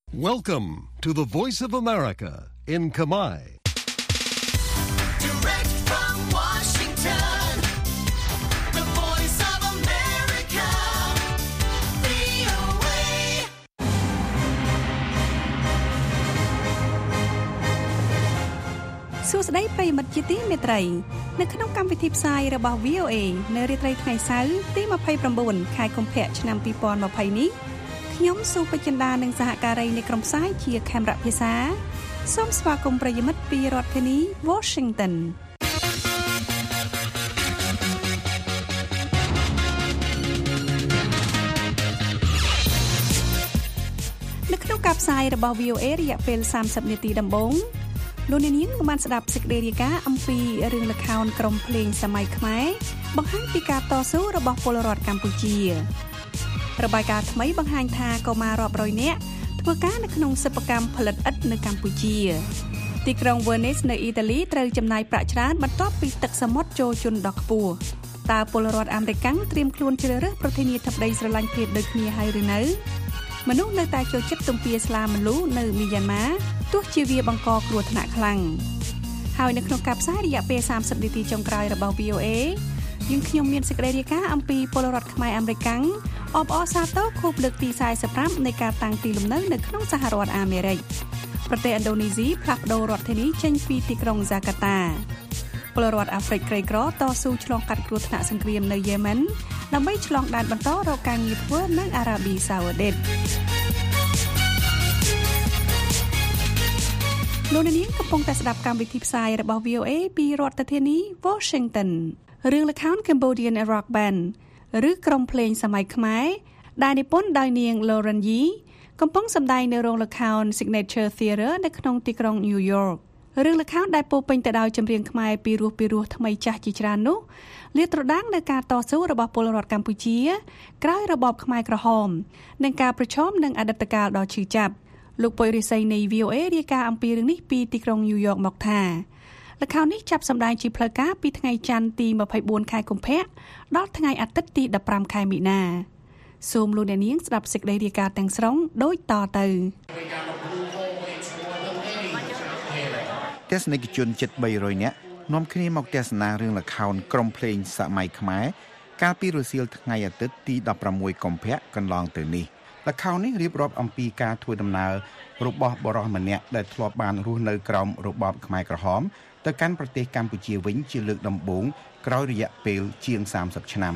Welcome to the Voice of America in Khmer. Direct from Washington, the Voice of America, VOA. សួស្តីប្រិយមិត្តជាទីមេត្រីនៅក្នុងកម្មវិធីផ្សាយរបស់ VOA នៅរាត្រីថ្ងៃសៅរ៍ទី29ខែកុម្ភៈឆ្នាំ2020នេះខ្ញុំសុភចិន្តានិងសហការីនៃក្រុមផ្សាយជាខេមរៈភាសាសូមស្វាគមន៍ប្រិយមិត្តពីរដ្ឋធានី Washington នៅក្នុងការផ្សាយរបស់ VOA រយៈពេល30នាទីដំបូងលោកអ្នកនាងបានស្ដាប់សេចក្តីរាយការណ៍អំពីរឿងល្ខោនក្រុមភ្លេងសម័យខ្មែរបង្ហាញពីការតស៊ូរបស់ពលរដ្ឋកម្ពុជារបាយការណ៍ថ្មីបង្ហាញថាកុមាររាប់រយនាក់ធ្វើការនៅក្នុងសិប្បកម្មផលិតឥដ្ឋនៅកម្ពុជាទីក្រុង Venice នៅអ៊ីតាលីត្រូវចំណាយប្រាក់ច្រើនបន្ទាប់ពីទឹកសមុទ្រចូលជន់ដ៏ខ្ពស់តើពលរដ្ឋអាមេរិកត្រៀមខ្លួនជ្រើសរើសប្រធានាធិបតីស្រឡាញ់ភេទដូចគ្នាហើយឬនៅមនុស្សនៅតែចូលចិត្តទំពាស្លាមលូនៅមីយ៉ាន់ម៉ាទោះជាវាបង្កគ្រោះថ្នាក់ខ្លាំងហើយនៅក្នុងការផ្សាយរយៈពេល30នាទីចុងក្រោយរបស់ VOA យើងខ្ញុំមានសេចក្តីរាយការណ៍អំពីពលរដ្ឋខ្មែរអាមេរិកអបអរសាទរខួបលើកទី45នៃការតាំងទីលំនៅនៅក្នុងសហរដ្ឋអាមេរិកប្រទេសឥណ្ឌូនេស៊ីផ្លាស់ប្ដូររដ្ឋធានីចេញពីទីក្រុងហ្សាកាតាពលរដ្ឋអាហ្វ្រិកក្រីក្រតស៊ូឆ្លងកាត់គ្រោះថ្នាក់សង្គ្រាមនៅយេម៉ិនដើម្បីឆ្លងដែនបន្តរកការងារធ្វើនៅអារ៉ាប៊ីសាអូឌីតលោកនាងកំពុងតែស្ដាប់កម្មវិធីផ្សាយរបស់ VOA ពីរដ្ឋធានី Washington រឿងល្ខោន Cambodian Rock Band ឬក្រុមភ្លេងសម័យខ្មែរដែលនិពន្ធដោយនាង Lauren Yee កំពុងសម្ដែងនៅរោងល្ខោន Signature Theatre នៅក្នុងទីក្រុង New York រឿងល្ខោនដែលពោរពេញទៅដោយចម្រៀងខ្មែរពីរោះថ្មីចាស់ជាច្រើននោះលាតត្រដាងនឹងការតស៊ូរបស់ពលរដ្ឋកម្ពុជាក្រោយរបបខ្មែរក្រហមនិងការប្រឈមនឹងអតីតកាលដ៏ឈឺចាប់លោកពុយរិស័យនៃ VOA រាយការណ៍អំពីរឿងនេះពីទីក្រុង New York មកថាល្ខោននេះចាប់សម្ដែងជាផ្លូវការពីថ្ងៃច័ន្ទទី24ខែកុម្ភៈដល់ថ្ងៃអាទិត្យទី15ខែមិនិនាសូមលោកអ្នកនាងស្ដាប់សេចក្តីរាយការណ៍ទាំងស្រុងដូចតទៅទស្សនិកជនជិត300នាក់នាំគ្នាមកទស្សនារឿងល្ខោនក្រុមភ្លេងសម័យខ្មែរកាលពីរសៀលថ្ងៃអាទិត្យទី16កុម្ភៈកន្លងទៅនេះល្ខោននេះរៀបរាប់អំពីការធ្វើដំណើររបស់បុរសម្នាក់ដែលធ្លាប់បានរស់នៅក្រោមរបបខ្មែរក្រហមទៅកាន់ប្រទេសកម្ពុជាវិញជាលើកដំបូងក្រោយរយៈពេលជាង30ឆ្នាំ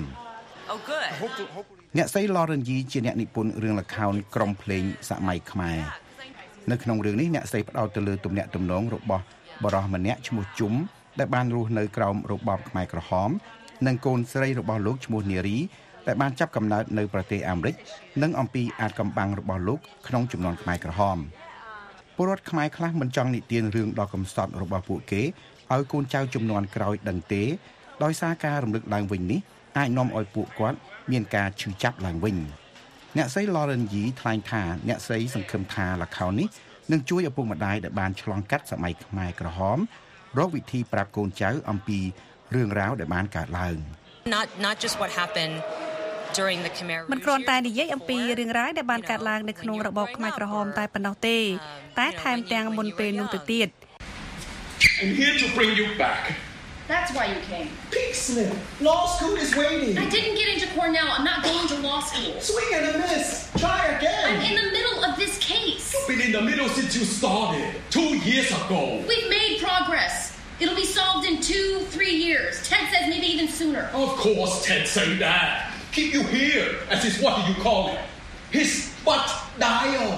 អ្នកស្រី Lauren Yee ជាអ្នកនិពន្ធរឿងល្ខោនក្រុមភ្លេងសម័យខ្មែរនៅក្នុងរឿងនេះអ្នកស្រីផ្ដោតទៅលើទំនាក់ទំនងរបស់បុរសម្នាក់ឈ្មោះជុំដែលបានរស់នៅក្រោមរបបខ្មែរក្រហមនិងកូនស្រីរបស់លោកឈ្មោះនារីដែលបានចាប់កំណើតនៅប្រទេសអាមេរិកនិងអំពីអាថ៌កំបាំងរបស់លោកក្នុងជំនាន់ខ្មែរក្រហមពលរដ្ឋខ្មែរខ្លះមិនចង់និទានរឿងដ៏កំសត់របស់ពួកគេឲ្យកូនចៅជំនាន់ក្រោយដឹងទេដោយសារការរំលឹកឡើងវិញនេះអាចនាំឲ្យពួកគាត់មានការឈឺចាប់ឡើងវិញអ្នកស្រី Lauren Yee ថ្លែងថាអ្នកស្រីសង្ឃឹមថាល្ខោននេះនឹងជួយឪពុកម្ដាយដែលបានឆ្លងកាត់សម័យខ្មែរក្រហមរកវិធីប្រាប់កូនចៅអំពីរឿងរ៉ាវដែលបានកើតឡើង not just what happened during the Khmer មិនគ្រាន់តែនិយាយអំពីរឿងរ៉ាវដែលបានកើតឡើងនៅក្នុងរបបខ្មែរក្រហមតែប៉ុណ្ណោះទេតែថែមទាំងមុនពេលនោះទៅទៀត I'm here to bring you back. That's why you came. Peaksmith, law school is waiting. I didn't get into Cornell. I'm not going to law school. Swing and a miss. Try again. I'm in the middle of this case. You've been in the middle since you started. 2 years ago. We've made progress. It'll be solved in 2-3 years. Ted says maybe even sooner. Of course Ted said that. Keep you here as his, what do you call it? His butt dial.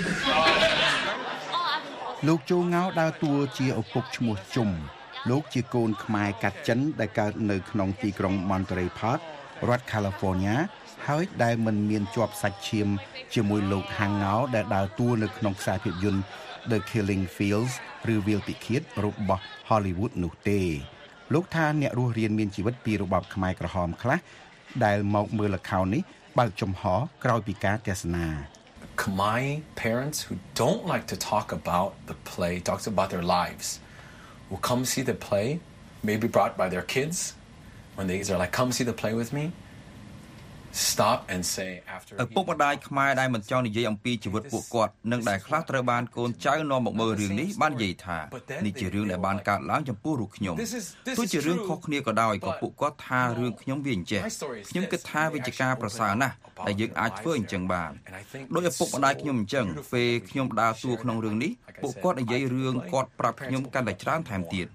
លោកជូងៅដើរតួជាឪពុកឈ្មោះជុំលោកជាកូនខ្មែរកាត់ចិនដែលកើតនៅក្នុងទីក្រុង Monterey Park រដ្ឋ California ហើយដែលមិនមានជាប់សាច់ឈាមជាមួយលោកហាងងោដែលដើរតួនៅក្នុងខ្សែភាពយន្ត The Killing Fields ឬវាលពិឃាតរបស់ Hollywood នោះទេលោកថាអ្នករស់រានមានជីវិតពីរបបខ្មែរក្រហមខ្លះដែលមកមើលល្ខោននេះបើកចំហក្រោយពីការទស្សនា Khmer parents who don't like to talk about the play, talks about their lives, will come see the play, maybe brought by their kids, when they're like, come see the play with me. stop and say after ឪពុកម្ដាយខ្មែរដែលមិនចង់និយាយអំពីជីវិតពួកគាត់និងដែលខ្លះត្រូវបានកូនចៅនាំមកមើលរឿងនេះបាននិយាយថានេះជារឿងដែលបានកើតឡើងចំពោះរូបខ្ញុំទោះជារឿងខុសគ្នាក៏ដោយក៏ពួកគាត់ថារឿងខ្ញុំវាអញ្ចេះខ្ញុំគិតថាវាជាការប្រសើរណាស់ដែលយើងអាចធ្វើអញ្ចឹងបានដោយឪពុកម្ដាយខ្ញុំអញ្ចឹងពេលខ្ញុំដើរតួក្នុងរឿងនេះពួកគាត់និយាយរឿងគាត់ប្រាប់ខ្ញុំកាន់តែច្រើនថែមទៀត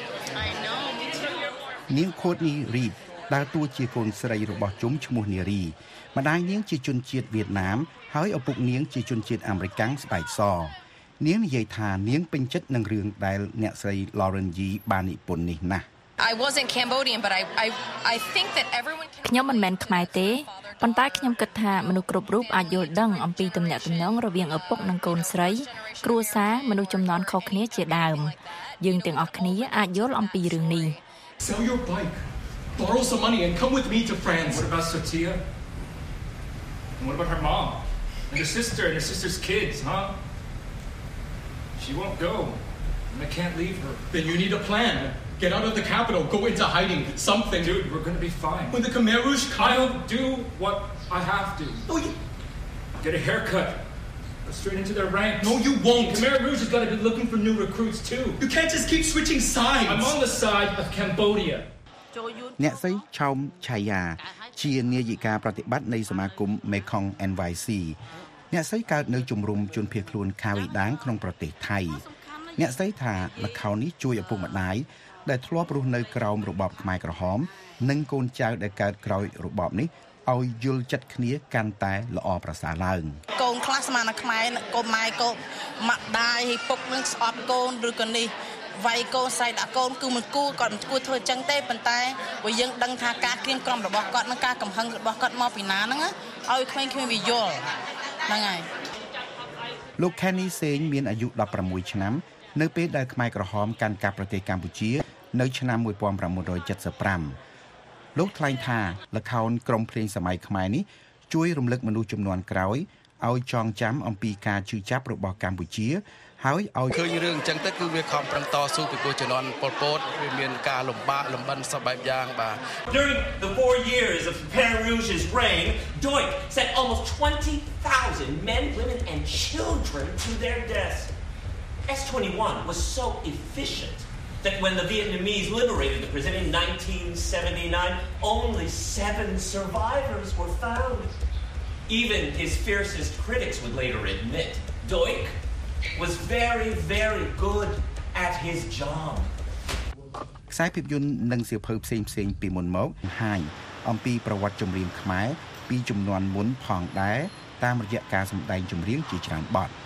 នាង Courtney Reed ដើរតួជាកូនស្រីរបស់ជុំឈ្មោះនារីម្ដាយនាងជាជនជាតិវៀតណាមហើយឪពុកនាងជាជនជាតិអាមេរិកស្បែកសនាងនិយាយថានាងពេញចិត្តនឹងរឿងដែលអ្នកស្រី Lauren Yee បាននិពន្ធនេះណាស់ I wasn't Cambodian but I think that everyone ខ្ញុំមិនមែនខ្មែរទេប៉ុន្តែខ្ញុំគិតថាមនុស្សគ្រប់រូបអាចយល់ដឹងអំពីទំនាក់ទំនងរវាងឪពុកនិងកូនស្រីគ្រួសារមនុស្សចំនួនខុសគ្នាជាដើមយើងទាំងអស់គ្នាអាចយល់អំពីរឿងនេះ Sell your bike, borrow some money, and come with me to France. What about Sotia? And what about her mom? And her sister and her sister's kids, huh? She won't go. And I can't leave her. Then you need a plan. Get out of the capital, go into hiding, something. Dude, we're gonna be fine. When the Khmer Rouge come... I'll do what I have to. No, you... Get a haircut. Go straight into their ranks. No, you won't. Khmer Rouge has gotta be looking for new recruits, too. You can't just keep switching sides. I'm on the side of Cambodia. អ្នកស្រីឆោមឆាយាជានាយិកាប្រតិបត្តិនៃសមាគម Mekong NYC អ្នកស្រីកើតនៅជំរំជនភៀសខ្លួនខាវីដាងក្នុងប្រទេសថៃអ្នកស្រីថាល្ខោននេះជួយឪពុកម្ដាយដែលធ្លាប់រស់នៅក្រោមរបបខ្មែរក្រហមនិងកូនចៅដែលកើតក្រោយរបបនេះឲ្យយល់ចិត្តគ្នាកាន់តែល្អប្រសើរឡើងកូនខ្លះស្មានតែខ្មែរកូនម៉ែកូនម៉ាក់ដាយពុកនឹងស្អប់កូនឬក៏នេះវាយកូនសៃដាក់កូនគឺមិនគួរគាត់មិនគួរធ្វើអញ្ចឹងទេប៉ុន្តែបើយើងដឹងថាការគៀងក្រំរបស់គាត់និងការកំហឹងរបស់គាត់មកពីណាហ្នឹងឲ្យក្មេងៗវាយល់ហ្នឹងហើយលោក Kenny សេងមានអាយុ16ឆ្នាំនៅពេលដែលខ្មែរក្រហមកាន់កាប់ប្រទេសកម្ពុជានៅឆ្នាំ1975លោកថ្លែងថាល្ខោនក្រុមភ្លេងសម័យខ្មែរនេះជួយរំលឹកមនុស្សជំនាន់ក្រោយឲ្យចងចាំអំពីការជឿចាប់របស់កម្ពុជាហើយឲ្យឃើញរឿងអញ្ចឹងទៅគឺវាខំប្រឹងតស៊ូពីពួកជំនាន់ប៉ុលពតវាមានការលំបាកលំបិនសពបែបយ៉ាងបាទ During the 4 years of Khmer Rouge's reign, Doik sent almost 20,000 men, women, and children to their deaths. S-21 was so efficient that when the Vietnamese liberated the prison in 1979, only 7 survivors were found. Even his fiercest critics would later admit Doik was very, very good at his job. ខ្សែភាពយន្តនិងសៀវភៅផ្សេងៗពីមុនមកបង្ហាញអំពីប្រវត្តិចម្រៀងខ្មែរពីជំនាន់មុនផងដែរតាមរយៈការសម្ដែងចម្រៀងជាច្រើនបទ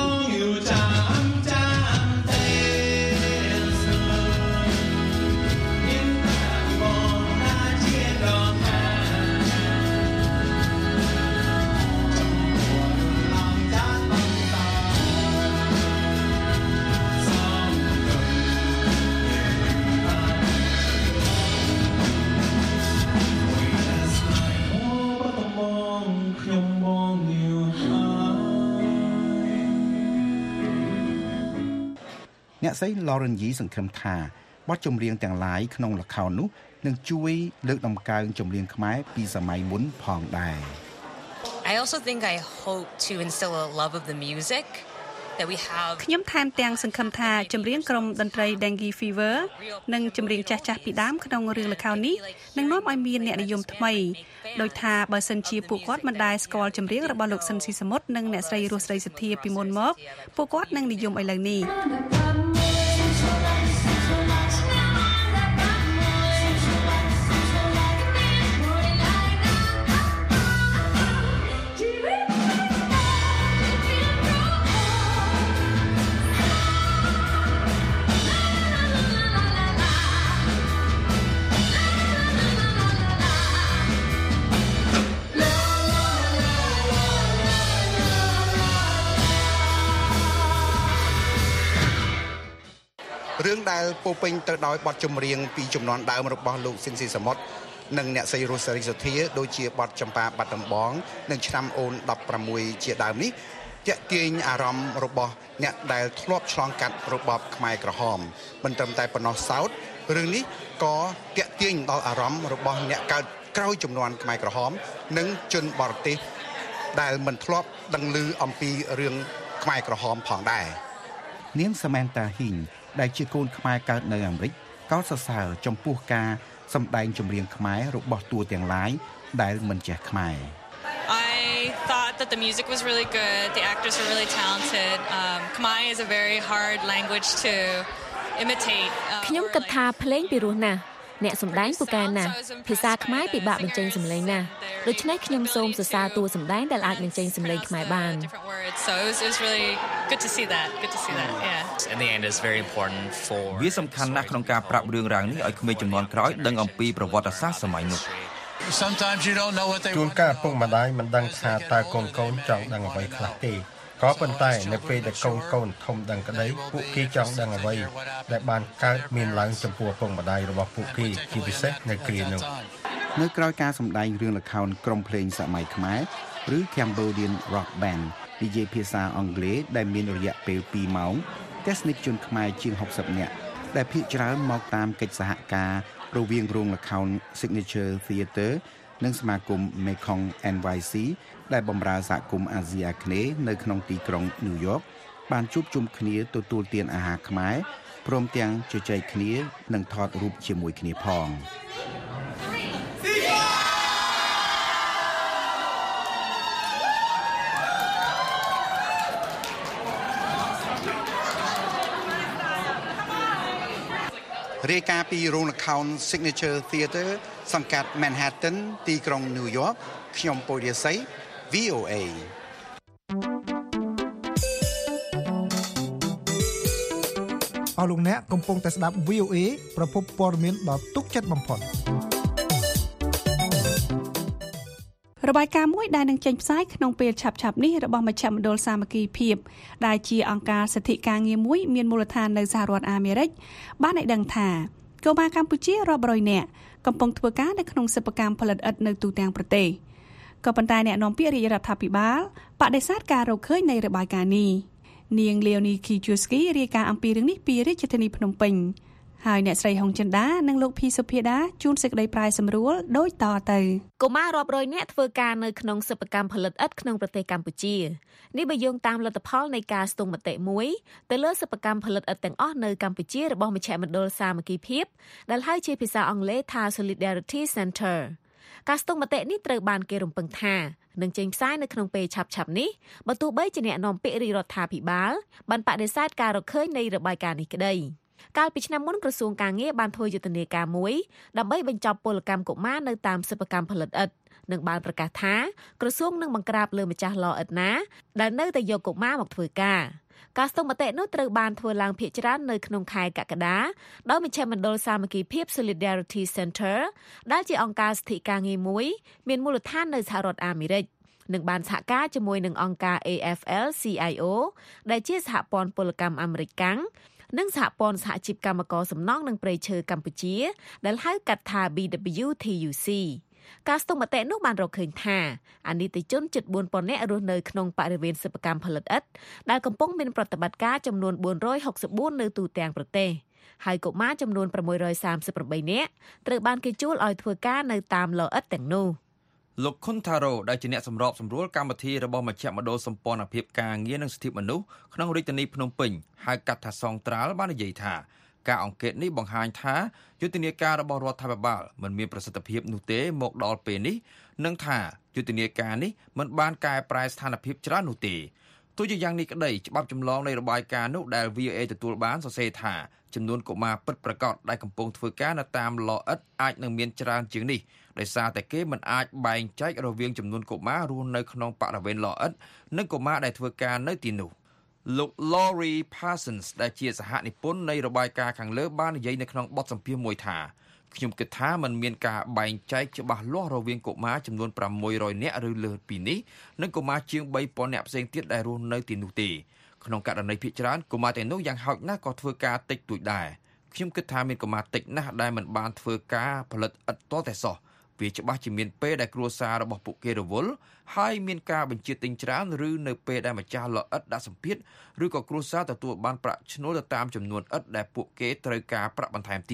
អ្នកស្រី Lauren Yee សង្ឃឹមថាបទចម្រៀងទាំងឡាយក្នុងល្ខោននោះនឹងជួយលើកតម្កើងចម្រៀងខ្មែរពីសម័យមុនផងដែរ I also think I hope to instill a love of the music that we have ខ្ញុំថែមទាំងសង្ឃឹមថាចម្រៀងក្រុមតន្ត្រី Dengue Fever និងចម្រៀងចាស់ៗពីដើមក្នុងរឿងល្ខោននេះនឹងនាំឲ្យមានអ្នកនិយមថ្មីដោយថាបើសិនជាពួកគាត់មិនដែលស្គាល់ចម្រៀងរបស់លោកស៊ិនស៊ីសមុទ្រនិងអ្នកស្រីរស់ស្រីសទ្ធាពីមុនមកពួកគាត់នឹងនិយមឥឡូវនេះរឿងដែលពោពេញទៅដោយបទចម្រៀងពីជំនាន់ដើមរបស់លោកស៊ិនស៊ីសមុទ្រនិងអ្នកស្រីរស់សេរីសុទ្ធាដូចជាបទចម្ប៉ាបាត់ដំបងនិងឆ្នាំអូន16ជាដើមនេះទាក់ទាញអារម្មណ៍របស់អ្នកដែលធ្លាប់ឆ្លងកាត់របបខ្មែរក្រហមមិនត្រឹមតែប៉ុណ្ណោះសោតរឿងនេះក៏ទាក់ទាញដល់អារម្មណ៍របស់អ្នកកើតក្រោយចំនួនខ្មែរក្រហមនិងជនបរទេសដែលមិនធ្លាប់ដឹងឮអំពីរឿងខ្មែរក្រហមផងដែរនាង Samantha Hing ដែលជាកូនខ្មែរកើតនៅអាមេរិកក៏សរសើរចំពោះការសម្ដែងចម្រៀងខ្មែររបស់តួទាំងឡាយដែលមិនចេះខ្មែរ I thought that the music was really good. The actors were really talented. Khmer is a very hard language to imitate. ខ្ញុំគិតថាភ្លេងពីរោះណាស់អ្នកសម្ដែងពូកែណាស់ភាសាខ្មែរពិបាកបញ្ចេញសំឡេងណាស់ដូច្នេះខ្ញុំសូមសរសើរតួសម្ដែងដែលអាចបញ្ចេញសំឡេងខ្មែរបាន So it was really good to see that. Good to see that. Yeah. In the end it's very important for វាសំខាន់ណាស់ក្នុងការប្រាប់រឿងរ៉ាវនេះឲ្យក្មេងជំនាន់ក្រោយដឹងអំពីប្រវត្តិសាស្ត្រសម័យនោះ Sometimes you don't know what they ជួនកាលពុកម្ដាយមិនដឹងថាតើកូនចង់ដឹងអ្វីខ្លះទេក៏ប៉ុន្តែនៅពេលដែលកូនធំដឹងក្តីពួកគេចង់ដឹងអ្វីដែលបានកើតមានឡើងចំពោះពុកម្ដាយរបស់ពួកគេជាពិសេសនៅគ្រានោះនៅក្រៅការសម្ដែងរឿងល្ខោនក្រុមភ្លេងសម័យខ្មែរឬ Cambodian Rock Band និយាយភាសាអង់គ្លេសដែលមានរយៈពេល2ម៉ោងទស្សនិកជនខ្មែរជាង60នាក់ដែលភាគច្រើនមកតាមកិច្ចសហការរវាងរោងល្ខោន Signature Theatre និងសមាគម Mekong NYC ដែលបម្រើសហគមន៍អាស៊ីអាគ្នេយ៍នៅក្នុងទីក្រុង New York បានជួបជុំគ្នាទទួលទានអាហារខ្មែរព្រមទាំងជជែកគ្នានិងថតរូបជាមួយគ្នាផងរាយការណ៍ពីរោងល្ខោន Signature Theatre សង្កាត់ Manhattan ទីក្រុង New York ខ្ញុំពូរិស័យ VOA អស់លោកអ្នកកំពុងតែស្ដាប់ VOA ប្រភពព័ត៌មានដ៏ទុកចិត្តបំផុតរបាយការណ៍មួយដែលនឹងចេញផ្សាយក្នុងពេលឆាប់ៗនេះរបស់មជ្ឈមណ្ឌលសាមគ្គីភាពដែលជាអង្គការសិទ្ធិការងារមួយមានមូលដ្ឋាននៅសហរដ្ឋអាមេរិកបានឲ្យដឹងថាកុមារកម្ពុជារាប់រយនាក់កំពុងធ្វើការនៅក្នុងសិប្បកម្មផលិតឥដ្ឋនៅទូទាំងប្រទេសក៏ប៉ុន្តែអ្នកនាំពាក្យរាជរដ្ឋាភិបាលបដិសេធការរកឃើញនៃរបាយការណ៍នេះនាង Leonie Kijewski រាយការណ៍អំពីរឿងនេះពីរាជធានីភ្នំពេញហើយអ្នកស្រីហុងចិន្តានិងលោកភីសុភាដាជួនសេចក្តីប្រាយសម្រួលដូចតទៅកុមាររាប់រយនាក់ធ្វើការនៅក្នុងសិប្បកម្មផលិតឥដ្ឋក្នុងប្រទេសកម្ពុជានេះបើយោងតាមលទ្ធផលនៃការស្ទង់មតិមួយទៅលើសិប្បកម្មផលិតឥដ្ឋទាំងអស់នៅកម្ពុជារបស់មជ្ឈមណ្ឌលសាមគ្គីភាពដែលហៅជាភាសាអង់គ្លេសថា Solidarity Center ការស្ទង់មតិនេះត្រូវបានគេរំពឹងថានឹងចេញផ្សាយនៅក្នុងពេលឆាប់ៗនេះបើទោះបីជាអ្នកនាំពាក្យរាជរដ្ឋាភិបាលបានបដិសេធការរកឃើញនៃរបាយការណ៍នេះក្តីកាលពីឆ្នាំមុនក្រសួងការងារបានធ្វើយុទ្ធនាការមួយដើម្បីបញ្ចប់ពលកម្មកុមារនៅតាមសិប្បកម្មផលិតឥដ្ឋនិងបានប្រកាសថាក្រសួងនឹងបង្ក្រាបលើម្ចាស់ឡឥដ្ឋណាដែលនៅតែយកកុមារមកធ្វើការស្ទង់មតិនោះត្រូវបានធ្វើឡើងភាគច្រើននៅក្នុងខែកក្កដាដោយមជ្ឈមណ្ឌលសាមគ្គីភាព Solidarity Center ដែលជាអង្គការសិទ្ធិការងារមួយមានមូលដ្ឋាននៅសហរដ្ឋអាមេរិកនិងបានសហការជាមួយនឹងអង្គការ AFL-CIO ដែលជាសហព័ន្ធពលកម្មអាមេរិកកាំងនិងសហព័ន្ធសហជីពកម្មករសំណង់និងព្រៃឈើកម្ពុជាដែលហៅកាត់ថា BWTUC ការស្ទង់មតិនោះបានរកឃើញថាអាណិកជនជិត 4,000 នាក់រស់នៅក្នុងបរិវេណសិប្បកម្មផលិតឥដ្ឋដែលកំពុងមានប្រតិបត្តិការចំនួន464នៅទូទាំងប្រទេសហើយកុមារចំនួន638នាក់ត្រូវបានគេជួលឲ្យធ្វើការនៅតាមឡឥដ្ឋទាំងនោះលោកខុនថារ៉ូដែលជាអ្នកសម្របសម្រួលកម្មវិធីរបស់មជ្ឈមណ្ឌលសម្ព័ន្ធភាពការងារនិងសិទ្ធិមនុស្សក្នុងរាជធានីភ្នំពេញហៅកាត់ថាសងត្រាល់បាននិយាយថាការអង្កេតនេះបង្ហាញថាយុទ្ធនាការរបស់រដ្ឋាភិបាលមិនមានប្រសិទ្ធភាពនោះទេមកដល់ពេលនេះនិងថាយុទ្ធនាការនេះមិនបានកែប្រែស្ថានភាពច្រើននោះទេទោះជាយ៉ាងនេះក្តីច្បាប់ចម្លងនៃរបាយការណ៍នោះដែល VOA ទទួលបានសរសេរថាចំនួនកុមារពិតប្រាកដដែលកំពុងធ្វើការនៅតាមឡឥដ្ឋអាចនឹងមានច្រើនជាងនេះដោយសារតែគេមិនអាចបែងចែករវាងចំនួនកុមាររស់នៅក្នុងបរិវេណឡឥដ្ឋនិងកុមារដែលធ្វើការនៅទីនោះលោក Laurie Parsons ដែលជាសហនិពន្ធនៃរបាយការណ៍ខាងលើបាននិយាយនៅក្នុងបទសម្ភាសន៍មួយថាខ្ញុំគិតថាมันមានការបែងចែកច្បាស់លាស់រវាងកុមារចំនួន600នាក់ឬលើសពីនេះនិងកុមារជាង 3,000 នាក់ផ្សេងទៀតដែលរស់នៅទីនោះទេក្នុងករណីភាគច្រើនកុមារទាំងនោះយ៉ាងហោចណាស់ក៏ធ្វើការតិចតួចដែរខ្ញុំគិតថាមានកុមារតិចណាស់ដែលមិនបានធ្វើការផលិតឥដ្ឋតែសោះវាច្បាស់ជាមានពេលដែលគ្រួសាររបស់ពួកគេរវល់ហើយមានការបញ្ជាទិញច្រើនឬនៅពេលដែលម្ចាស់ឡឥដ្ឋដាក់សម្ពាធឬក៏គ្រួសារទទួលបានប្រាក់ឈ្នួលទៅតាមចំនួនឥដ្ឋដែលពួកគេត្រូវការប្រាក់បន្ថែមទៀត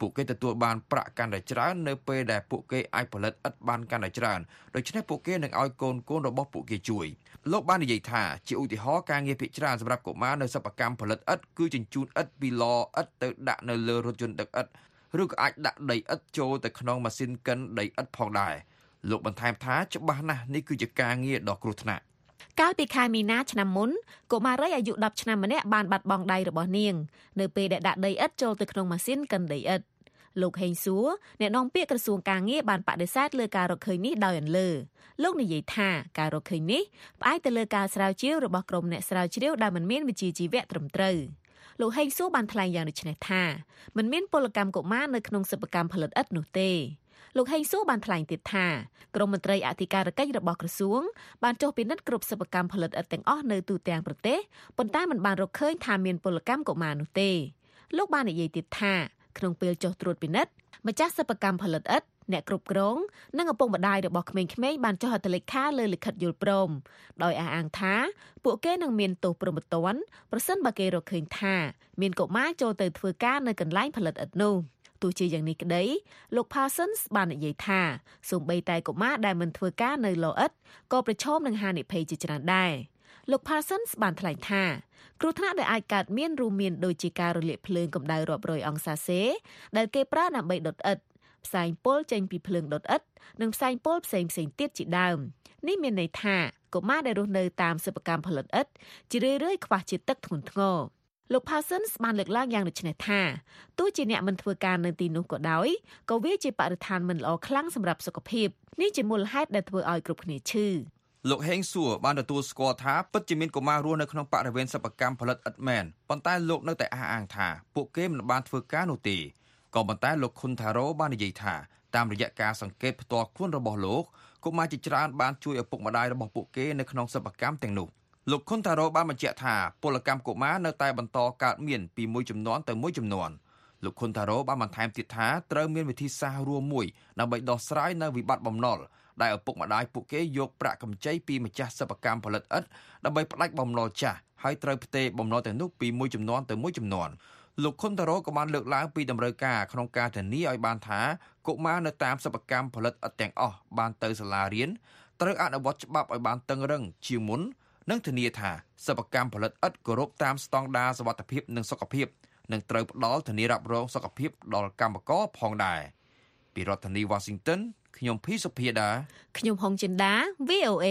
ពួកគេទទួលបានប្រាក់កាន់តែច្រើននៅពេលដែលពួកគេអាចផលិតឥដ្ឋបានកាន់តែច្រើនដូច្នេះពួកគេនឹងឲ្យកូនរបស់ពួកគេជួយលោកបាននិយាយថាជាឧទាហរណ៍ការងារភាគច្រើនសម្រាប់កុមារនៅសិប្បកម្មផលិតឥដ្ឋគឺជញ្ជូនឥដ្ឋពីឡឥដ្ឋទៅដាក់នៅលើរថយន្តដឹកឥដ្ឋឬក៏អាចដាក់ដីឥដ្ឋចូលទៅក្នុងម៉ាស៊ីនកិនដីឥដ្ឋផងដែរលោកបន្ថែមថាច្បាស់ណាស់នេះគឺជាការងារដ៏គ្រោះថ្នាក់កាលពីខែមីនាឆ្នាំមុនកុមារីអាយុ10ឆ្នាំម្នាក់បានបាត់បង់ដៃរបស់នាងនៅពេលដែលដាក់ដីឥដ្ឋចូលទៅក្នុងម៉ាស៊ីនកិនដីឥដ្ឋលោកហេងសួរអ្នកនាំពាក្យក្រសួងការងារបានបដិសេធលើការរកឃើញនេះដោយអន្លើលោកនិយាយថាការរកឃើញនេះផ្អែកទៅលើការស្រាវជ្រាវរបស់ក្រុមអ្នកស្រាវជ្រាវដែលមិនមានវិជ្ជាជីវៈត្រឹមត្រូវលោកហេងសួរបានថ្លែងយ៉ាងដូចនេះថាមិនមានពលកម្មកុមារនៅក្នុងសិប្បកម្មផលិតឥដ្ឋនោះទេលោកហេងសួរបានថ្លែងទៀតថាក្រមមន្ត្រីអធិការកិច្ចរបស់ក្រសួងបានចុះពិនិត្យគ្រប់សិប្បកម្មផលិតឥដ្ឋទាំងអស់នៅទូទាំងប្រទេសប៉ុន្តែមិនបានរកឃើញថាមានពលកម្មកុមារនោះទេលោកបាននិយាយទៀតថាក្នុងពេលចុះត្រួតពិនិត្យម្ចាស់សិប្បកម្មផលិតឥដ្ឋអ្នកគ្រប់គ្រងនិងឪពុកម្ដាយរបស់ក្មេងៗបានចុះហត្ថលេខាលើលិខិតយល់ព្រមដោយអះអាងថាពួកគេនឹងមានទោសព្រហ្មទណ្ឌប្រសិនបើគេរកឃើញថាមានកុមារចូលទៅធ្វើការនៅកន្លែងផលិតឥដ្ឋនោះទោះជាយ៉ាងនេះក្តីលោក Parsons បាននិយាយថាសូម្បីតែកុមារដែលមិនធ្វើការនៅឡឥដ្ឋក៏ប្រឈមនឹងហានិភ័យជាច្រើនដែរលោក Parsons បានថ្លែងថាគ្រោះថ្នាក់ដែលអាចកើតមានរួមមានដូចជាការរលាកភ្លើងកម្ដៅរាប់រយអង្សាសេដែលគេប្រើដើម្បីដុតឥដ្ឋផ្សែងពុលចេញពីភ្លើងដុតឥដ្ឋនិងផ្សែងពុលផ្សេងៗទៀតជាដើមនេះមានន័យថាកុមារដែលរស់នៅតាមសិប្បកម្មផលិតឥដ្ឋជារឿយៗខ្វះជាតិទឹកធ្ងន់ធ្ងរលោក Parsons បានលើកឡើងយ៉ាងដូចនេះថាទោះជាអ្នកមិនធ្វើការនៅទីនោះក៏ដោយក៏វាជាបរិស្ថានមិនល្អខ្លាំងសម្រាប់សុខភាពនេះជាមូលហេតុដែលធ្វើឲ្យគ្រប់គ្នាឈឺលោកហេងសួរបានទទួលស្គាល់ថាពិតជាមានកុមាររស់នៅក្នុងបរិវេណសិប្បកម្មផលិតឥដ្ឋមែនប៉ុន្តែលោកនៅតែអះអាងថាពួកគេមិនបានធ្វើការនោះទេក៏ប៉ុន្តែលោកខុនថារ៉ូបាននិយាយថាតាមរយៈការសង្កេតផ្ទាល់ខ្លួនរបស់លោកកុមារជាច្រើនបានជួយឪពុកម្ដាយរបស់ពួកគេនៅក្នុងសិប្បកម្មទាំងនោះលោកខុនថារ៉ូបានបញ្ជាក់ថាពលកម្មកុមារនៅតែបន្តកើតមានពីមួយជំនាន់ទៅមួយជំនាន់លោកខុនថារ៉ូបានបន្ថែមទៀតថាត្រូវមានវិធីសាស្ត្ររួមមួយដើម្បីដោះស្រាយនៅវិបត្តិបំណុលដែលឪពុកម្ដាយពួកគេយកប្រាក់កម្ចីពីម្ចាស់សិប្បកម្មផលិតឥដ្ឋដើម្បីផ្ដាច់បំណុលចាស់ហើយត្រូវផ្ទេរបំណុលទាំងនោះពីមួយជំនាន់ទៅមួយជំនាន់លោកខុនតារ៉ូក៏បានលើកឡើងពីតម្រូវការក្នុងការធានាឲ្យបានថាកុមារនៅតាមសិប្បកម្មផលិតឥដ្ឋទាំងអស់បានទៅសាលារៀនត្រូវអនុវត្តច្បាប់ឲ្យបានតឹងរ៉ឹងជាងមុននិងធានាថាសិប្បកម្មផលិតឥដ្ឋគោរពតាមស្តង់ដារសុវត្ថិភាពនិងសុខភាពនិងត្រូវផ្ដល់ធានារ៉ាប់រងសុខភាពដល់កម្មករផងដែរពីរដ្ឋធានី Washington ខ្ញុំភីសុភាដាខ្ញុំហុងចិន្តា VOA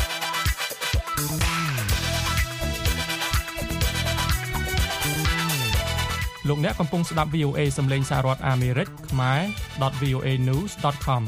លោកអ្នកកំពុងស្ដាប់ VOA សំឡេងសាររដ្ឋអាមេរិកខ្មែរ .voanews.com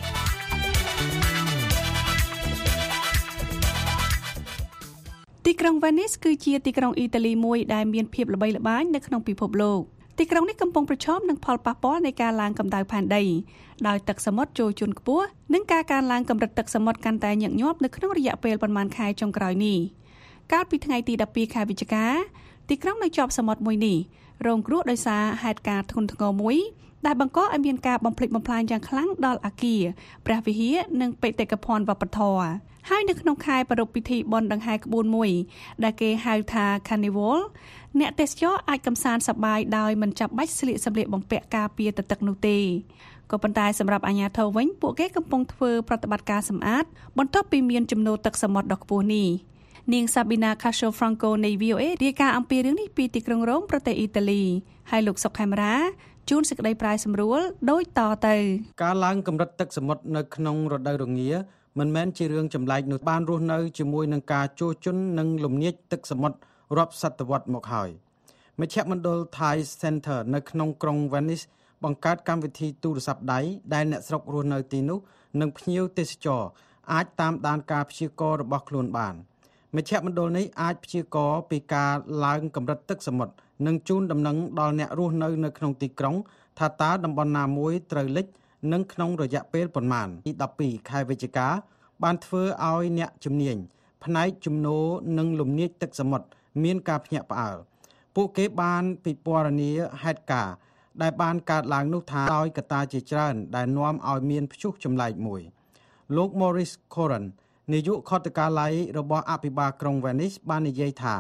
ទីក្រុង Venice គឺជាទីក្រុងអ៊ីតាលីមួយដែលមានភាពល្បីល្បាញនៅក្នុងពិភពលោកទីក្រុងនេះកំពុងប្រឈមនឹងផលប៉ះពាល់នៃការឡើងកម្ដៅផែនដីដោយទឹកសមុទ្រចូលជន់ខ្ពស់និងការកើនឡើងកម្រិតទឹកសមុទ្រកាន់តែញឹកញាប់នៅក្នុងរយៈពេលប្រមាណខែចុងក្រោយនេះកាលពីថ្ងៃទី12ខែវិច្ឆិកាទីក្រុងនៅជាប់សមុទ្រមួយនេះរងគ្រោះដោយសារហេតុការណ៍ធ្ងន់ធ្ងរមួយដែលបង្កឲ្យមានការបំផ្លិចបំផ្លាញយ៉ាងខ្លាំងដល់អគារព្រះវិហារនិងបេតិកភណ្ឌវប្បធម៌ហើយនៅក្នុងខែប្រារព្ធពិធីបុណ្យដង្ហែក្បួនមួយដែលគេហៅថា Carnival អ្នកទេសចរអាចកម្សាន្តសប្បាយដោយមិនចាំបាច់ស្លៀកសម្លៀកបំពាក់ការពារទឹកនោះទេក៏ប៉ុន្តែសម្រាប់អាជ្ញាធរវិញពួកគេកំពុងធ្វើប្រតិបត្តិការសម្អាតបន្ទាប់ពីមានចំនួនទឹកសមុទ្រដ៏ខ្ពស់នេះនាង Sabina Cascio Franco នៃ VOA រាយការណ៍អំពីរឿងនេះពីទីក្រុងរ៉ូមប្រទេសអ៊ីតាលីហើយលោកសុកខេមរាជួនសេចក្តីប្រាយសម្រួលដូចតទៅការឡើងកម្រិតទឹកសមុទ្រនៅក្នុងរដូវរងាមិនមែនជារឿងចម្លែកនោះបានរស់នៅជាមួយនឹងការជួសជុលនិងលំនាចទឹកសមុទ្ររាប់សតវត្សមកហើយមជ្ឈមណ្ឌល Thai Center នៅក្នុងក្រុង Venice បង្កើតកម្មវិធីទូរស័ព្ទដៃដែលអ្នកស្រុករស់នៅទីនោះនិងភ្ញៀវទេសចរអាចតាមដានការព្យាករណ៍របស់ខ្លួនបានមជ្ឈមណ្ឌលនេះអាចព្យាករណ៍ពីការឡើងកម្រិតទឹកសមុទ្រនិងជូនដំណឹងដល់អ្នករស់នៅក្នុងទីក្រុងថាតើតំបន់ណាមួយត្រូវលិចនិងក្នុងរយៈពេលប៉ុន្មានទី12ខែវិច្ឆិកាបានធ្វើឲ្យអ្នកជំនាញផ្នែកជំនោរនិងលំនាចទឹកសមុទ្រមានការភ្ញាក់ផ្អើលពួកគេបានពិពណ៌នាហេតុការណ៍ដែលបានកើតឡើងនោះថាដោយកត្តាជាច្រើនដែលនាំឲ្យមានព្យុះចម្លែកមួយលោក Maurice Coran នាយកខុទ្ទកាល័យរបស់អភិបាលក្រុង Venice បាននិយាយថា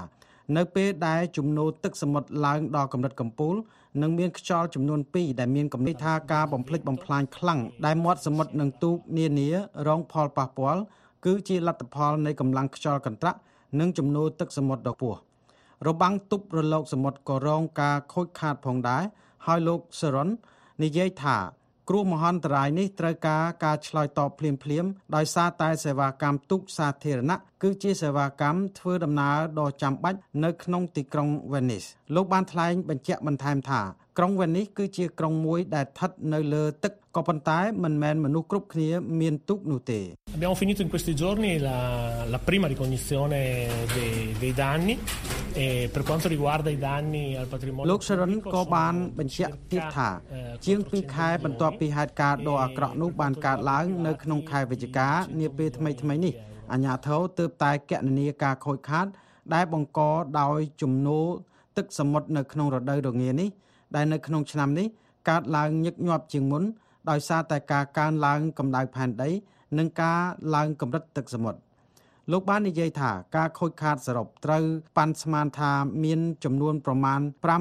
នៅពេលដែលជំនោរទឹកសមុទ្រឡើងដល់កម្រិតកំពូលនឹងមានខ្យល់ចំនួន2ដែលមានកម្រិតថាការបំផ្លិចបំផ្លាញខ្លាំងដែលមាត់សមុទ្រនិងទូកនានារងផលប៉ះពាល់គឺជាលទ្ធផលនៃកម្លាំងខ្យល់កន្ត្រាក់និងជំនោរទឹកសមុទ្រដ៏ខ្ពស់របាំងទប់រលកសមុទ្រក៏រងការខូចខាតផងដែរហើយលោក Sharon និយាយថាគ្រោះមហន្តរាយនេះត្រូវការឆ្លើយតបភ្លាមៗដោយសារតែសេវាកម្មទូកសាធារណៈគឺជាសេវាកម្មធ្វើដំណើរដ៏ចាំបាច់នៅក្នុងទីក្រុង Venice លោកបានថ្លែងបញ្ជាក់បន្ថែមថាក្រុង Venice គឺជាក្រុងមួយដែលស្ថិតនៅលើទឹកក៏ប៉ុន្តែមិនមែនមនុស្សគ្រប់គ្នាមានទូកនោះទេ Abbiamo finito in questi giorni la prima ricognizione dei danni e per quanto riguarda i danni al patrimonio លោក Sharon ក៏បានបញ្ជាក់ទៀតថាជាង2ខែបន្ទាប់ពីហេតុការណ៍ដ៏អាក្រក់នោះបានកើតឡើងនៅក្នុងខែវិច្ឆិកានាពេលថ្មីៗនេះអាជ្ញាធរទើបតែគណនាការខូចខាតដែលបង្កដោយជំនោរទឹកសមុទ្រនៅក្នុងរដូវរងានេះដែលនៅក្នុងឆ្នាំនេះកើតឡើងញឹកញាប់ជាងមុនដោយសារតែការកើនឡើងកម្ដៅផែនដីនិងការឡើងកម្រិតទឹកសមុទ្រលោកបាននិយាយថាការខូចខាតសរុបត្រូវប៉ាន់ស្មានថាមានចំនួនប្រមាណ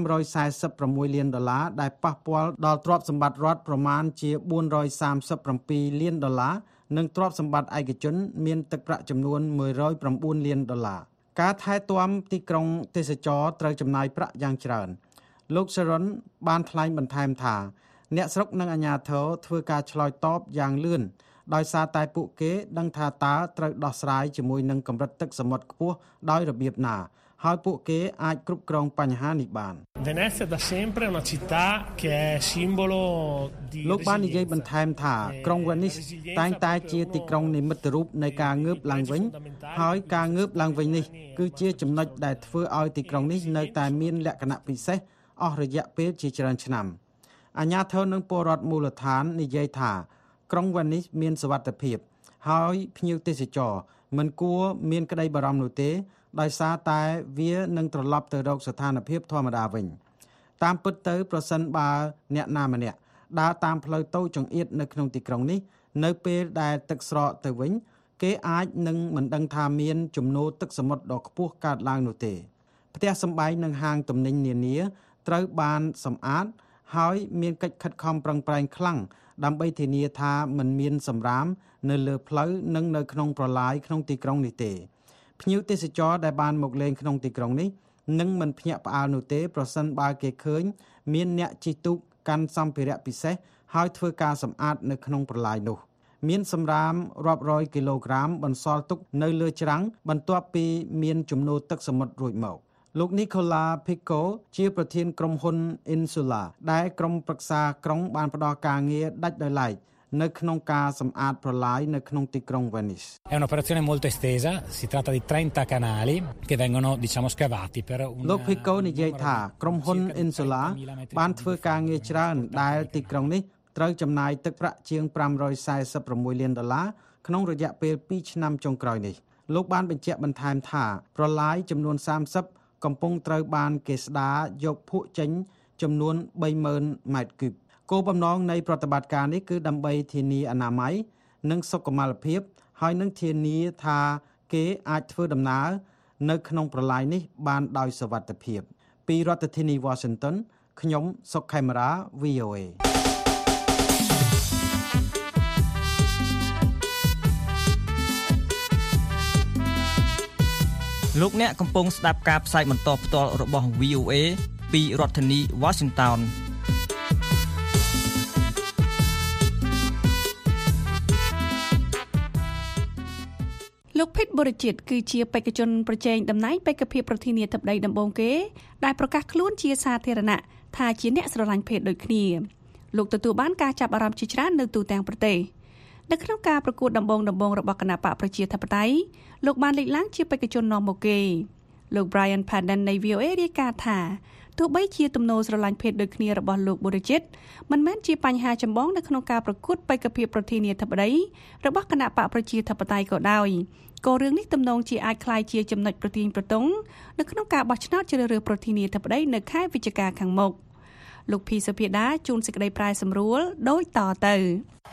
$546 លានដែលប៉ះពាល់ដល់ទ្រព្យសម្បត្តិរដ្ឋប្រមាណជា$437 លាននិងទ្រព្យសម្បត្តិឯកជនមានទឹកប្រាក់ចំនួន$109 លានការថែទាំទីក្រុងទេសចរត្រូវចំណាយប្រាក់យ៉ាងច្រើនលោក Sharon បានថ្លែងបន្ថែមថាអ្នកស្រុកនិងអាជ្ញាធរធ្វើការឆ្លើយតបយ៉ាងលឿនដោយសារតែពួកគេដឹងថាតើត្រូវដោះស្រាយជាមួយនឹងកម្រិតទឹកសមុទ្រខ្ពស់ដោយរបៀបណាហើយពួកគេអាចគ្រប់គ្រងបញ្ហានេះបាន Venezia da sempre è una città che è simbolo di លោកបាននិយាយបន្ថែមថាក្រុង Venice តែងតែជាទីក្រុងនិមិត្តរូបនៃការងើបឡើងវិញហើយការងើបឡើងវិញនេះគឺជាចំណុចដែលធ្វើឲ្យទីក្រុងនេះនៅតែមានលក្ខណៈពិសេសអស់រយៈពេលជាច្រើនឆ្នាំអាជ្ញាធរនិងពលរដ្ឋមូលដ្ឋាននិយាយថាក្រុង Venice មានសុវត្ថិភាពហើយភ្ញៀវទេសចរមិនគួរមានក្តីបារម្ភនោះទេដោយសារតែវានឹងត្រឡប់ទៅរកស្ថានភាពធម្មតាវិញតាមពិតទៅប្រសិនបើអ្នកណាម្នាក់ដើរតាមផ្លូវតូចចង្អៀតនៅក្នុងទីក្រុងនេះនៅពេលដែលទឹកស្រកទៅវិញគេអាចនឹងមិនដឹងថាមានជំនោរទឹកសមុទ្រដ៏ខ្ពស់កើតឡើងនោះទេផ្ទះសម្បែងនិងហាងទំនិញនានាត្រូវបានសម្អាតហើយមានកិច្ចខិតខំប្រឹងប្រែងខ្លាំងដើម្បីធានាថាមិនមានសម្រាមនៅលើផ្លូវនិងនៅក្នុងប្រឡាយក្នុងទីក្រុងនេះទេភ្ញៀវទេសចរដែលបានមកលេងក្នុងទីក្រុងនេះនឹងមិនភ្ញាក់ផ្អើលនោះទេប្រសិនបើគេឃើញមានអ្នកជិះទូកកាន់សម្ភារៈពិសេសហើយធ្វើការសម្អាតនៅក្នុងប្រឡាយនោះមានសម្រាមរាប់រយគីឡូក្រាមបន្សល់ទុកនៅលើច្រាំងបន្ទាប់ពីមានជំនោរទឹកសមុទ្ររួចមកលោក Nicola Pico ជាប្រធានក្រុមហ៊ុន Insula ដែលក្រុមប្រឹក្សាក្រុងបានផ្ដល់ការងារដាច់ដោយឡែកនៅក្នុងការសម្អាតប្រឡាយនៅក្នុងទីក្រុង Venice. È un'operazione molto estesa, si tratta di 30 canali che vengono, diciamo, scavati per un លោក Pico និយាយថាក្រុមហ៊ុន Insula បានធ្វើការងារច្រើនដែលទីក្រុងនេះត្រូវចំណាយទឹកប្រាក់ជាង$546 លានក្នុងរយៈពេល2ឆ្នាំចុងក្រោយនេះលោកបានបញ្ជាក់បន្ថែមថាប្រឡាយចំនួន30កំពុងត្រូវបានគេស្ដារយកភក់ចេញចំនួន 30,000 ម៉ែត្រគូបគោលបំណងនៃប្រតិបត្តិការនេះគឺដើម្បីធានាអនាម័យនិងសុខុមាលភាពហើយនឹងធានាថាគេអាចធ្វើដំណើរនៅក្នុងប្រឡាយនេះបានដោយសុវត្ថិភាពពីរដ្ឋធានី Washington ខ្ញុំសុកខេមរា VOA លោកអ្នកកំពុងស្ដាប់ការផ្សាយបន្តផ្ទាល់របស់ VOA ពីរដ្ឋធានី Washington លោកភិតបរិជិតគឺជាបេក្ខជនប្រជែងតំណែងបេក្ខភាពប្រធានាធិបតីដំបូងគេដែលប្រកាសខ្លួនជាសាធារណៈថាជាអ្នកស្រឡាញ់ភេទដូចគ្នាលោកទទួលបានការចាប់អារម្មណ៍ជាច្រើននៅទូទាំងប្រទេសនៅក្នុងការប្រកួតដំបូងរបស់គណបកប្រជាធិបតេយ្យលោកបានលេចឡើងជាបេក្ខជននាំមុខគេលោក Brian Padden នៃ VOA រាយការណ៍ថាទោះបីជាទំនោរស្រឡាញ់ភេទដូចគ្នារបស់លោកបរិជិតមិនមែនជាបញ្ហាចម្បងនៅក្នុងការប្រកួតបេក្ខភាពប្រធានាធិបតីរបស់គណបកប្រជាធិបតេយ្យក៏ដោយក៏រឿងនេះទំនងជាអាចក្លាយជាចំណុចប្រទាញប្រទង់នៅក្នុងការបោះឆ្នោតជ្រើសរើសប្រធានាធិបតីនៅខែវិច្ឆិកាខាងមុខលោកភីសុភាដាជួនសេចក្តីប្រាយសម្រួលដូចតទៅ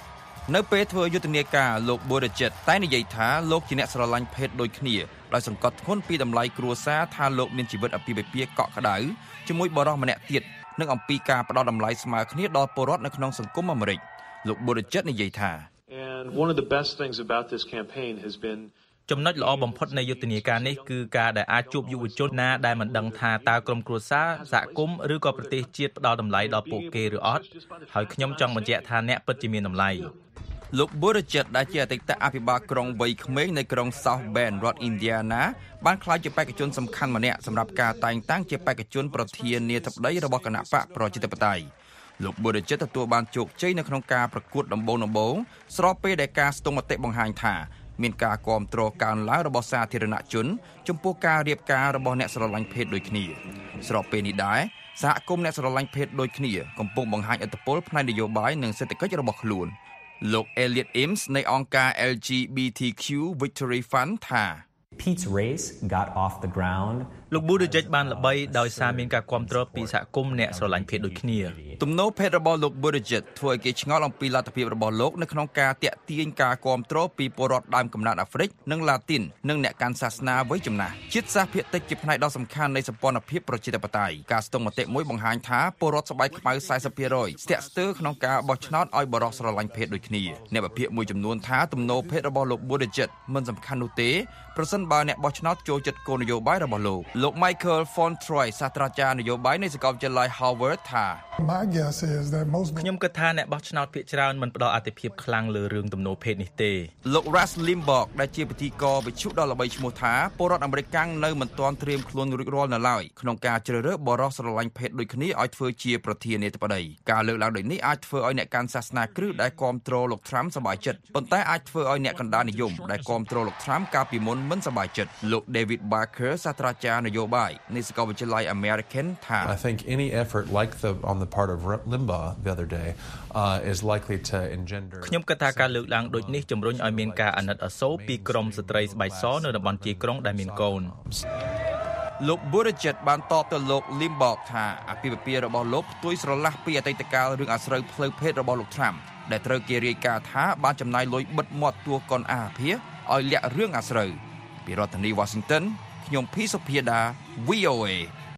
នៅពេលធ្វើយុទ្ធនាការលោក Buttigieg តែនិយាយថាលោកជាអ្នកស្រឡាញ់ភេទដូចគ្នាដោយសង្កត់ធ្ងន់ពីតម្លៃគ្រួសារថាលោកមានជីវិតអាពាហ៍ពិពាហ៍កក់ក្ដៅជាមួយបរិសម្នាក់ទៀតនិងអំពីការផ្ដល់តម្លៃស្មើគ្នាដល់ពលរដ្ឋនៅក្នុងសង្គមអាមេរិកលោក Buttigieg និយាយថា And one of the best things about this campaign has been ចំណុចល្អបំផុតនៃយុទ្ធនាការនេះគឺការដែលអាចជួបយុវជនណាដែលមិនដឹងថាតើក្រុមគ្រួសារសហគមន៍ឬក៏ប្រទេសជាតិផ្ដល់តម្លៃដល់ពួកគេឬអត់ហើយខ្ញុំចង់បញ្ជាក់ថាអ្នកពិតជាមានតម្លៃលោក Buttigieg ដែលជាអតីតអភិបាលក្រុងវ័យក្មេងនៃក្រុង South Bend រដ្ឋ Indiana បានក្លាយជាបេក្ខជនសំខាន់ម្នាក់សម្រាប់ការតែងតាំងជាបេក្ខជនប្រធានាធិបតីរបស់គណៈបកប្រជាធិបតេយ្យលោក Buttigieg ទទួលបានជោគជ័យនៅក្នុងការប្រកួតដំបូងស្របពេលដែលការស្ទង់មតិបង្ហាញថាមានការគាំទ្រកើនឡើងរបស់សាធារណជនចំពោះការរៀបការរបស់អ្នកស្រឡាញ់ភេទដូចគ្នាស្របពេលនេះដែរសហគមន៍អ្នកស្រឡាញ់ភេទដូចគ្នាកំពុងបង្ហាញឥទ្ធិពលផ្នែកនយោបាយនិងសេដ្ឋកិច្ចរបស់ខ្លួនលោក Elliot Ames នៃអង្គការ LGBTQ Victory Fund ថា Pete's race got off the ground លោក Buttigieg បានល្បីដោយសារមានការគាំទ្រពីសហគមន៍អ្នកស្រឡាញ់ភេទដូចគ្នាទំនោរភេទរបស់លោក Buttigieg ធ្វើឲ្យគេឆ្ងល់អំពីលទ្ធភាពរបស់លោកនៅក្នុងការតាក់ទាញការគាំទ្រពីពលរដ្ឋដើមកំណើតអាហ្វ្រិកនិងឡាទីននិងអ្នកកាន់សាសនាវ័យចំណាស់ជាតិសាសន៍ភាគតិចជាផ្នែកដ៏សំខាន់នៃសម្ព័ន្ធភាពប្រជាធិបតេយ្យការស្ទង់មតិមួយបង្ហាញថាពលរដ្ឋស្បែកខ្មៅ 40% ស្ទាក់ស្ទើរក្នុងការបោះឆ្នោតឲ្យបរិសុទ្ធស្រឡាញ់ភេទដូចគ្នាអ្នកវិភាគមួយចំនួនថាទំនោរភេទរបស់លោក Buttigieg មិនសំខាន់នោះទេប្រសិនបើអ្នកបោះឆ្នោតចូលចិត្តគោលនយោបាយរបស់លោក Michael Fontroy សាស្ត្រាចារ្យនយោបាយនៃសាកលវិទ្យាល័យ Harvard ថាខ្ញុំគិតថាអ្នកបោះឆ្នោតភាគច្រើនមិនផ្ដល់អាទិភាពខ្លាំងលើរឿងទំនោរភេទនេះទេលោក Rush Limbaugh ដែលជាពិធីករវិទ្យុដ៏ល្បីឈ្មោះថាពលរដ្ឋអាមេរិកនៅមិនទាន់ត្រៀមខ្លួនរួចរាល់នៅឡើយក្នុងការជ្រើសរើសបរិសុទ្ធស្រឡាញ់ភេទដូចគ្នាឲ្យធ្វើជាប្រធានាធិបតីការលើកឡើងដូចនេះអាចធ្វើឲ្យអ្នកកាន់សាសនាគ្រឹះដែលគាំទ្រលោក Trump សប្បាយចិត្តប៉ុន្តែអាចធ្វើឲ្យអ្នកកណ្ដាលនិយមដែលគាំទ្រលោក Trump កាលពីមុនមិនសប្បាយចិត្តលោក David Barker សាស្ត្រាចារ្យនយោបាយនៃសាកលវិទ្យាល័យ American ថា I think any effort like the on the part of Limbaugh the other day is likely to engender ខ្ញុំគិតថាការលើកឡើងដូចនេះជំរុញឲ្យមានការអាណិតអាសូរពីក្រុមស្ត្រីស្បែកសនៅតំបន់ជាយក្រុងដែលមានកូនលោក Buttigieg បានតបទៅលោក Limbaugh ថាអាពាហ៍ពិពាហ៍របស់លោកផ្ទុយស្រឡះពីអតីតកាលរឿងអាស្រូវផ្លូវភេទរបស់លោក Trump ដែលត្រូវគេរាយការណ៍ថាបានចំណាយលុយបិទមាត់តួកូនអាភាឲ្យលាក់រឿងអាស្រូវពីរដ្ឋធានី Washington ខ្ញុំភីសុភាដា VOA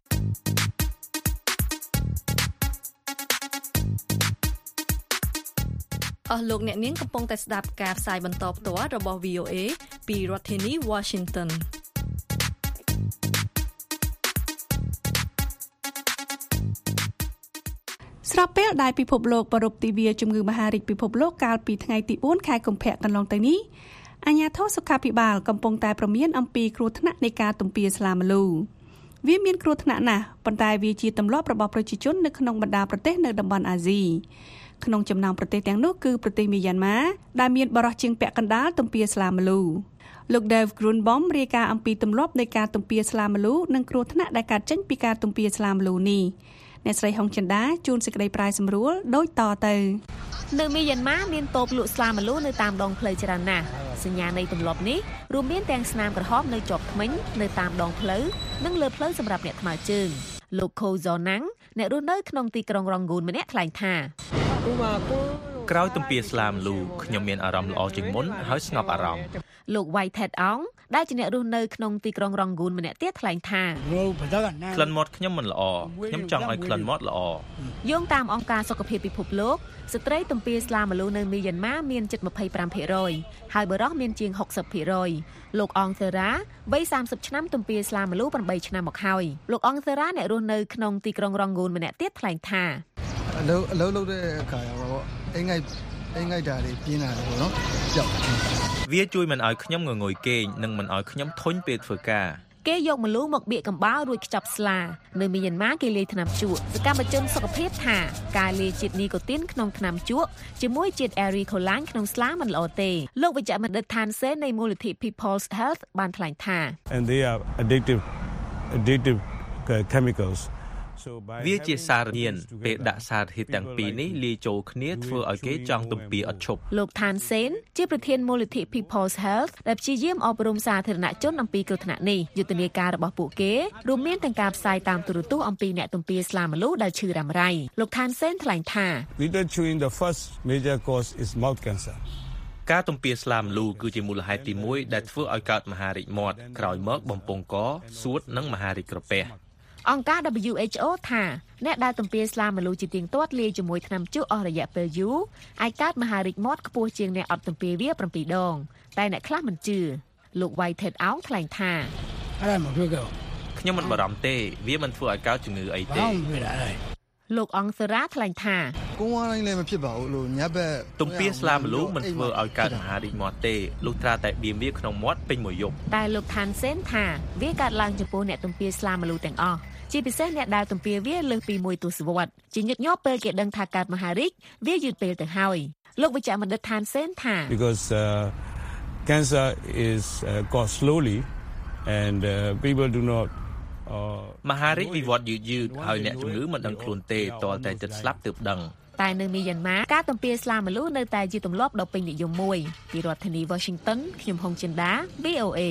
អស់លោកអ្នកនាងកំពុងតែស្ដាប់ការផ្សាយបន្តផ្ទាល់របស់ VOA ពីរដ្ឋធានី Washington ស្របពេលដែលពិភពលោកប្រារព្ធទិវាជំងឺមហារីកពិភពលោកកាលពីថ្ងៃទី4ខែកុម្ភៈកន្លងទៅនេះអាជ្ញាធរសុខាភិបាលកំពុងតែព្រមានអំពីគ្រោះថ្នាក់នៃការទំពាស្លាមលូវាមានគ្រោះថ្នាក់ណាស់ប៉ុន្តែវាជាទម្លាប់របស់ប្រជាជននៅក្នុងបណ្ដាប្រទេសនៅតំបន់អាស៊ីក្នុងចំណោមប្រទេសទាំងនោះគឺប្រទេសមីយ៉ាន់ម៉ាដែលមានបរិសុទ្ធជាងពាក់កណ្ដាលទំពាស្លាមលូលោក Dave Grunbaum រាយការណ៍អំពីទម្លាប់នៃការទំពាស្លាមលូនិងគ្រោះថ្នាក់ដែលកើតចេញពីការទំពាស្លាមលូនេះអ្នកស្រីហុងចិន្តាជួនសេចក្តីប្រាយសម្រួលដូចតទៅនៅមីយ៉ាន់ម៉ាមានតូបលក់ស្លាមលូនៅតាមដងផ្លូវច្រើនណាស់សញ្ញានៃទម្លាប់នេះរួមមានទាំងស្នាមក្រហមនៅជាប់ធ្មេញនៅតាមដងផ្លូវនិងលើផ្លូវសម្រាប់អ្នកថ្មើរជើងលោក Khozonan អ្នករស់នៅក្នុងទីក្រុងរ៉ុងហ្គូនម្នាក់ថ្លែងថាក្រោយទំពាស្លាមលូខ្ញុំមានអារម្មណ៍ល្អជាងមុនហើយស្ងប់អារម្មណ៍លោក Whitehead Ong ដែលជាអ្នករស់នៅក្នុងទីក្រុងរ៉ុងហ្គូនម្នាក់ទៀតថ្លែងថាក្លិនមាត់ខ្ញុំមិនល្អខ្ញុំចង់ឲ្យក្លិនមាត់ល្អយោងតាមអង្គការសុខភាពពិភពលោកស្ត្រីទំពាស្លាមលូនៅមីយ៉ាន់ម៉ាមានជិត 25% ហើយបុរសមានជាង 60% លោកអងសេរ៉ាវ័យ30ឆ្នាំទំពាស្លាមលូ8ឆ្នាំមកហើយលោកអងសេរ៉ាអ្នករស់នៅក្នុងទីក្រុងរ៉ុងហ្គូនម្នាក់ទៀតថ្លែងថាលោកတဲ့အခါကျတော့អីថ្ងៃតាတွေပြင်းလာတယ်ပေါ့နော်ကြောက်វាជួយមិនឲ្យខ្ញុំងងុយគេងនិងមិនឲ្យខ្ញុំធុញពេលធ្វើការគេយកម្លូមកបៀកកំបោររួចខ្ចប់ស្លានៅមីយ៉ាន់ម៉ាគេលាយថ្នាំជក់សកម្មជនសុខភាពថាការលាយជាតិនីកូទីនក្នុងថ្នាំជក់ជាមួយជាតិអេរីកូឡាញក្នុងស្លាមិនល្អទេលោកវិជ្ជបណ្ឌិតឋានសេននៃមូលនិធិ People's Health បានថ្លែងថា And they are addictive chemicals វាជាសារធាតុពេលដាក់សារធាតុទាំងពីរនេះលាយចូលគ្នាធ្វើឲ្យគេចង់ទំពាអត់ឈប់លោកឋានសេនជាប្រធានមូលនិធិ People's Health ដែលព្យាយាមអប់រំសាធារណជនអំពីគ្រោះថ្នាក់នេះយុទ្ធនាការរបស់ពួកគេរួមមានទាំងការផ្សាយតាមទូរទស្សន៍អំពីអ្នកទំពាស្លាមលូដែលឈឺរ៉ាំរ៉ៃលោកឋានសេនថ្លែងថា The first major cause is mouth cancer ការទំពាស្លាមលូគឺជាមូលហេតុទី1ដែលធ្វើឲ្យកើតមហារីកមាត់ក្រោយមកបំពង់កសួតនិងមហារីកក្រពះអង្គការ WHO ថាអ្នកដែលទំពាស្លាមលូជាទៀងទាត់លាយជាមួយថ្នាំជក់អស់រយៈពេលយូរអាចកើតមហារីកមាត់ខ្ពស់ជាងអ្នកអត់ទំពាវា7ដងតែអ្នកខ្លះមិនជឿលោក Whitehead អោងថ្លែងថាខ្ញុំមិនបារម្ភទេវាមិនធ្វើឲ្យកើតជំងឺអីទេលោកអង្គសរាថ្លែងថាទំពាស្លាមលូមិនធ្វើឲ្យកើតមហារីកមាត់ទេលុះត្រាតែបៀមវាក្នុងមាត់ពេញមួយយប់តែលោកឋានសេនថាវាកើតឡើងចំពោះអ្នកទំពាស្លាមលូទាំងអស់ជាពិសេសអ្នកដែលទំពាវាលើសពី1ទសវត្សរ៍ជាញឹកញាប់ពេលគេដឹងថាកើតមហារីកវាយឺតពេលទៅហើយលោកវិជ្ជបណ្ឌិតឋានសេនថា Because cancer is caused slowly and people do not មហារីកវិវត្តយឺតហើយអ្នកជំងឺមិនដឹងខ្លួនទេទាល់តែចិត្តស្លាប់ទើបដឹងតែនៅមីយ៉ាន់ម៉ាការទំពាស្លាមលូនៅតែជាទម្លាប់ដ៏ពេញនិយមមួយពីរដ្ឋធានី Washington ខ្ញុំហុងចិន្តា VOA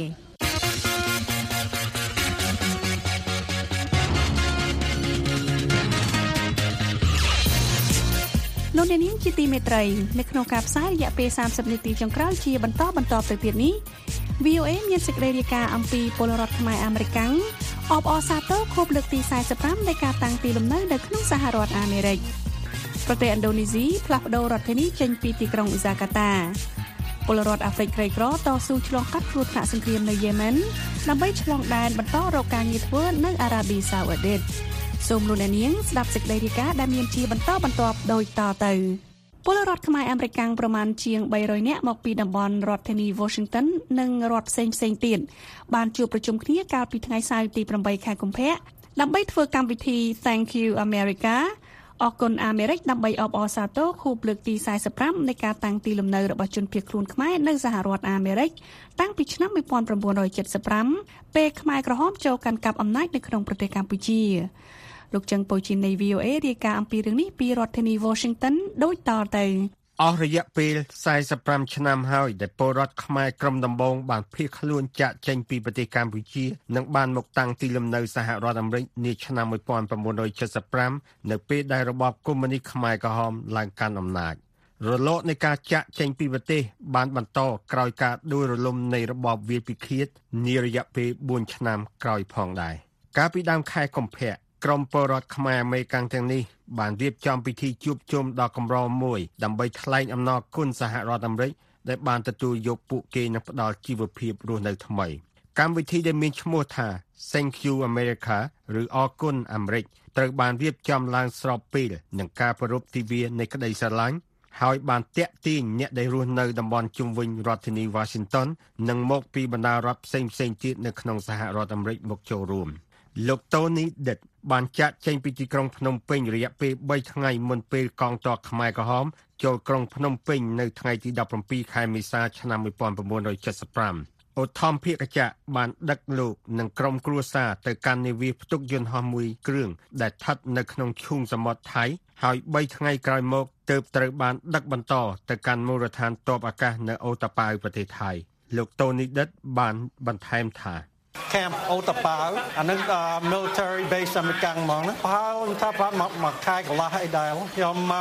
លោកអ្នកនាងជាទីមេត្រីនៅក្នុងការផ្សាយរយៈពេល30នាទីចុងក្រោយជាបន្តទៅទៀតនេះ VOA មានសេចក្តីរាយការណ៍អំពីពលរដ្ឋខ្មែរអាមេរិកាំងអបអរសាទរខួបលើកទី45នៃការតាំងទីលំនៅនៅក្នុងសហរដ្ឋអាមេរិកប្រទេសឥណ្ឌូនេស៊ីផ្លាស់ប្តូររដ្ឋធានីចេញពីទីក្រុងហ្សាកាតាពលរដ្ឋអាហ្វ្រិកក្រីក្រតស៊ូឆ្លងកាត់គ្រោះថ្នាក់សង្គ្រាមនៅយេម៉ែនដើម្បីឆ្លងដែនបន្តរកការងារធ្វើនៅអារ៉ាប៊ីសាអូឌីតសូមលោកអ្នកនាងស្ដាប់សេចក្តីរាយការណ៍ដែលមានជាបន្តបន្ទាប់ដូចតទៅពលរដ្ឋខ្មែរអាមេរិកាំងប្រមាណជាង300នាក់មកពីតំបន់រដ្ឋធានី Washington និងរដ្ឋផ្សេងទៀតបានជួបប្រជុំគ្នាកាលពីថ្ងៃសៅរ៍ទី8ខែកុម្ភៈដើម្បីធ្វើកម្មវិធី Thank you America អរគុណអាមេរិកដើម្បីអបអរសាទរខួបលើកទី45នៃការតាំងទីលំនៅរបស់ជនភៀសខ្លួនខ្មែរនៅសហរដ្ឋអាមេរិកតាំងពីឆ្នាំ1975ពេលខ្មែរក្រហមចូលកាន់កាប់អំណាចនៅក្នុងប្រទេសកម្ពុជាលោកចឹងប៉ូជីននៃ VOA រាយការណ៍អំពីរឿងនេះពីរដ្ឋធានី Washington ដូចតទៅអស់រយៈពេល45ឆ្នាំហើយដែលពលរដ្ឋខ្មែរក្រុមដំបងបានភៀសខ្លួនចាកចេញពីប្រទេសកម្ពុជានិងបានមកតាំងទីលំនៅសហរដ្ឋអាមេរិកនាឆ្នាំ1975នៅពេលដែលរបបកុម្មុយនីសខ្មែរក្រហមឡើងកាន់អំណាចរលកនៃការចាកចេញពីប្រទេសបានបន្តក្រោយការដួលរលំនៃរបបវាលពិឃាតនារយៈពេល4ឆ្នាំក្រោយផងដែរកាលពីដើមខែកុម្ភៈក្រុមពលរដ្ឋខ្មែរអាមេរិកាំងទាំងនេះបានរៀបចំពិធីជួបជុំដ៏កម្រមួយដើម្បីថ្លែងអំណរគុណសហរដ្ឋអាមេរិកដែលបានទទួលយកពួកគេនិងផ្ដល់ជីវភាពរស់នៅថ្មីកម្មវិធីដែលមានឈ្មោះថា Thank you America ឬអរគុណអាមេរិកត្រូវបានរៀបចំឡើងស្របពេលនឹងការប្រារព្ធទិវានៃក្តីស្រឡាញ់ហើយបានទាក់ទាញអ្នកដែលរស់នៅតំបន់ជុំវិញរដ្ឋធានី Washington និងមកពីបណ្ដារដ្ឋផ្សេងទៀតនៅក្នុងសហរដ្ឋអាមេរិកមកចូលរួមលោក Tony Ditt បានចាកចេញពីទីក្រុងភ្នំពេញរយៈពេល3ថ្ងៃមុនពេលកងទ័ពខ្មែរក្រហមចូលក្រុងភ្នំពេញនៅថ្ងៃទី17ខែមេសាឆ្នាំ1975ឧទ្ធម្ភាគចក្របានដឹកលោកនិងក្រុមគ្រួសារទៅកាន់នាវាផ្ទុកយន្តហោះមួយគ្រឿងដែលស្ថិតនៅក្នុងឈូងសមុទ្រថៃហើយ3ថ្ងៃក្រោយមកទើបត្រូវបានដឹកបន្តទៅកាន់មូលដ្ឋានទ័ពអាកាសនៅអូតាប៉ាវប្រទេសថៃលោក Tony Ditt បានបន្ថែមថា Camp Otapao អានឹង military base អាមេរិកហ្មងណាហើយថាប្រហែលមកខែកន្លះអីដែរខ្ញុំមក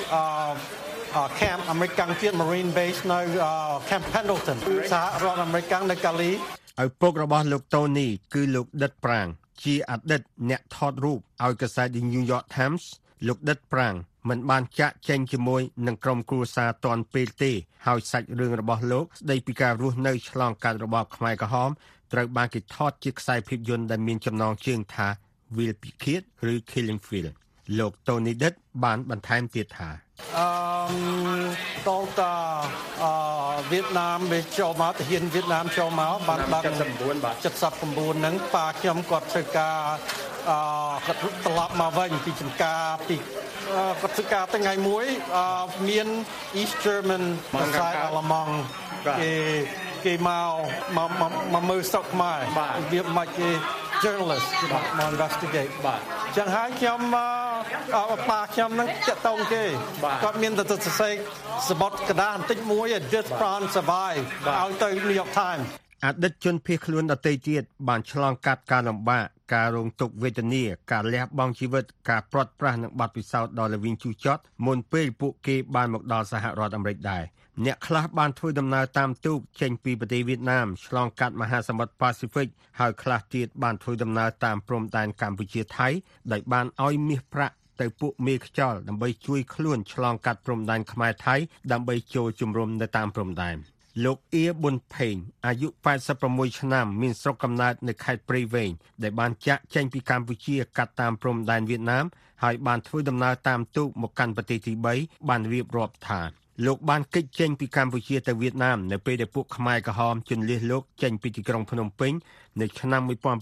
Camp American Marine Base នៅ Camp Pendleton សហរដ្ឋអាមេរិកនៅកាលីឪពុករបស់លោក Tony គឺលោក Ditt ប្រាងជាអតីតអ្នកថតរូបឲ្យកាសែត The New York Times លោក Ditt ប្រាងមិនបានចាក់ចែងជាមួយនឹងក្រុមគ្រួសារតាន់ពេលទេហើយសាច់រឿងរបស់លោកស្ដីពីការរស់នៅឆ្លងកាត់របបខ្មែរក្រហមត្រូវបានគេថតជាខ្សែភាពយន្តដែលមានចំណងជើងថា Will Picket ឬ Killing Field លោក Tony Ditt បានបន្ថែមទៀតថាតោតាវៀតណាមវាចូលមកទាហានវៀតណាមចូលមកបាន79ហ្នឹងប៉ាខ្ញុំគាត់ធ្វើការគាត់ត្រឡប់មកវិញពីចំការពីគាត់ធ្វើការថ្ងៃមួយមាន East German ភាសាអាល្លឺម៉ង់គេមកមើលស្រុកខ្មែរវាមិនគេ journalist មក investigate បាទចឹងហើយខ្ញុំប៉ាខ្ញុំនឹងចាក់តងគេគាត់មានតែសរសេរសបុតกระดาษបន្តិចមួយ just prawn survive ឲ្យទៅ New York Times អតីតជនភៀសខ្លួនដទៃទៀតបានឆ្លងកាត់ការលំបាកការរងទុក្ខវេទនាការលះបង់ជីវិតការព្រាត់ប្រាសនឹងបាត់ពិសោធន៍ដ៏ល្វីងជូរចត់មុនពេលពួកគេបានមកដល់សហរដ្ឋអាមេរិកដែរអ្នកខ្លះបានធ្វើដំណើរតាមទូកចេញពីប្រទេសវៀតណាមឆ្លងកាត់មហាសមុទ្រប៉ាស៊ីហ្វិកហើយខ្លះទៀតបានធ្វើដំណើរតាមព្រំដែនកម្ពុជាថៃដោយបានឲ្យមាសប្រាក់ទៅពួកមេខ្យល់ដើម្បីជួយខ្លួនឆ្លងកាត់ព្រំដែនខ្មែរថៃដើម្បីចូលជំរំនៅតាមព្រំដែនលោកអៀប៊ុនផេងអាយុ86ឆ្នាំមានស្រុកកំណើតនៅខេត្តព្រៃវែងដែលបានចាក់ចេញពីកម្ពុជាកាត់តាមព្រំដែនវៀតណាមហើយបានធ្វើដំណើរតាមទូកមកកាន់ប្រទេសទី3បានរៀបរាប់ថាលោកបានគេចចេញពីកម្ពុជាទៅវៀតណាមនៅពេលដែលពួកខ្មែរក្រហមជន្លៀសលោកចេញពីទីក្រុងភ្នំពេញនៅឆ្នាំ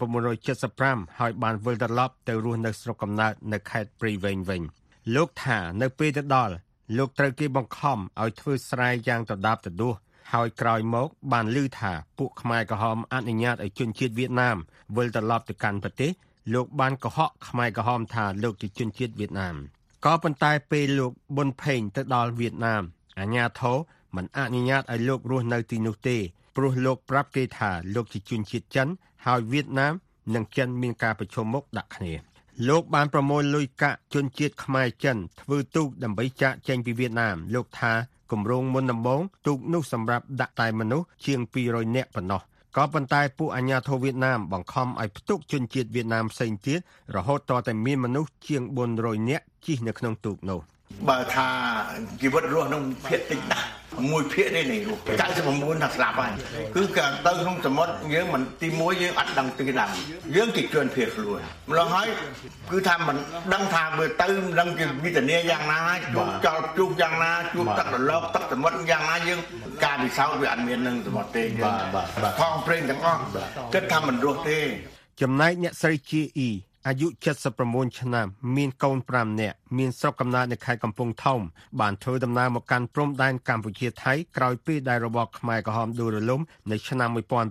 1975ហើយបានវិលត្រឡប់ទៅរស់នៅស្រុកកំណើតនៅខេត្តព្រៃវែងវិញលោកថានៅពេលទៅដល់លោកត្រូវគេបង្ខំឲ្យធ្វើស្រែយ៉ាងដដាបដដួសហើយក្រោយមកបានឮថាពួកខ្មែរក្រហមអនុញ្ញាតឲ្យជនជាតិវៀតណាមវិលត្រឡប់ទៅកាន់ប្រទេសលោកបានកុហកខ្មែរក្រហមថាលោកជាជនជាតិវៀតណាមក៏ប៉ុន្តែពេលលោកប៊ុនផេងទៅដល់វៀតណាមអាជ្ញាធរមិនអនុញ្ញាតឲ្យលោករស់នៅទីនោះទេព្រោះលោកប្រាប់គេថាលោកជាជនជាតិចិនហើយវៀតណាមនិងចិនមានការប្រឈមមុខដាក់គ្នាលោកបានប្រមូលលុយកាក់ជនជាតិខ្មែរចិនធ្វើទូកដើម្បីចាក់ចេញពីវៀតណាមលោកថាគម្រោងមុនដំបូងទូកនោះសម្រាប់ដាក់តែមនុស្សជាង200នាក់ប៉ុណ្ណោះក៏ប៉ុន្តែពួកអាជ្ញាធរវៀតណាមបង្ខំឲ្យផ្ទុកជនជាតិវៀតណាមផ្សេងទៀតរហូតដល់តែមានមនុស្សជាង400នាក់ជិះនៅក្នុងទូកនោះបើថាជីវិតរស់ក្នុងភាគតិចណាស់មួយភាគនេះរស់99ថាស្លាប់ហើយគឺការទៅក្នុងសមុទ្រយើងមិនទី1យើងអត់ដឹងទីដឹងយើងជាជនភៀសខ្លួនម្ល៉េះហើយគឺថាមិនដឹងថាបើទៅមិនដឹងជាវិធានយ៉ាងណាជួបចោលជួបយ៉ាងណាជួបទឹករលកទឹកសមុទ្រយ៉ាងណាយើងការពិសោធន៍វាអត់មាននឹងសមុទ្រទេយើងផងព្រេងទាំងអស់គិតថាមិនរស់ទេចំណែកអ្នកស្រីជាអ៊ីអាយុ79ឆ្នាំមានកូន5នាក់មានស្រុកកំណើតនៅខេត្តកំពង់ធំបានធ្វើដំណើរមកកាន់ព្រំដែនកម្ពុជាថៃក្រោយពេលដែលរបបខ្មែរក្រហមដួលរលំនៅឆ្នាំ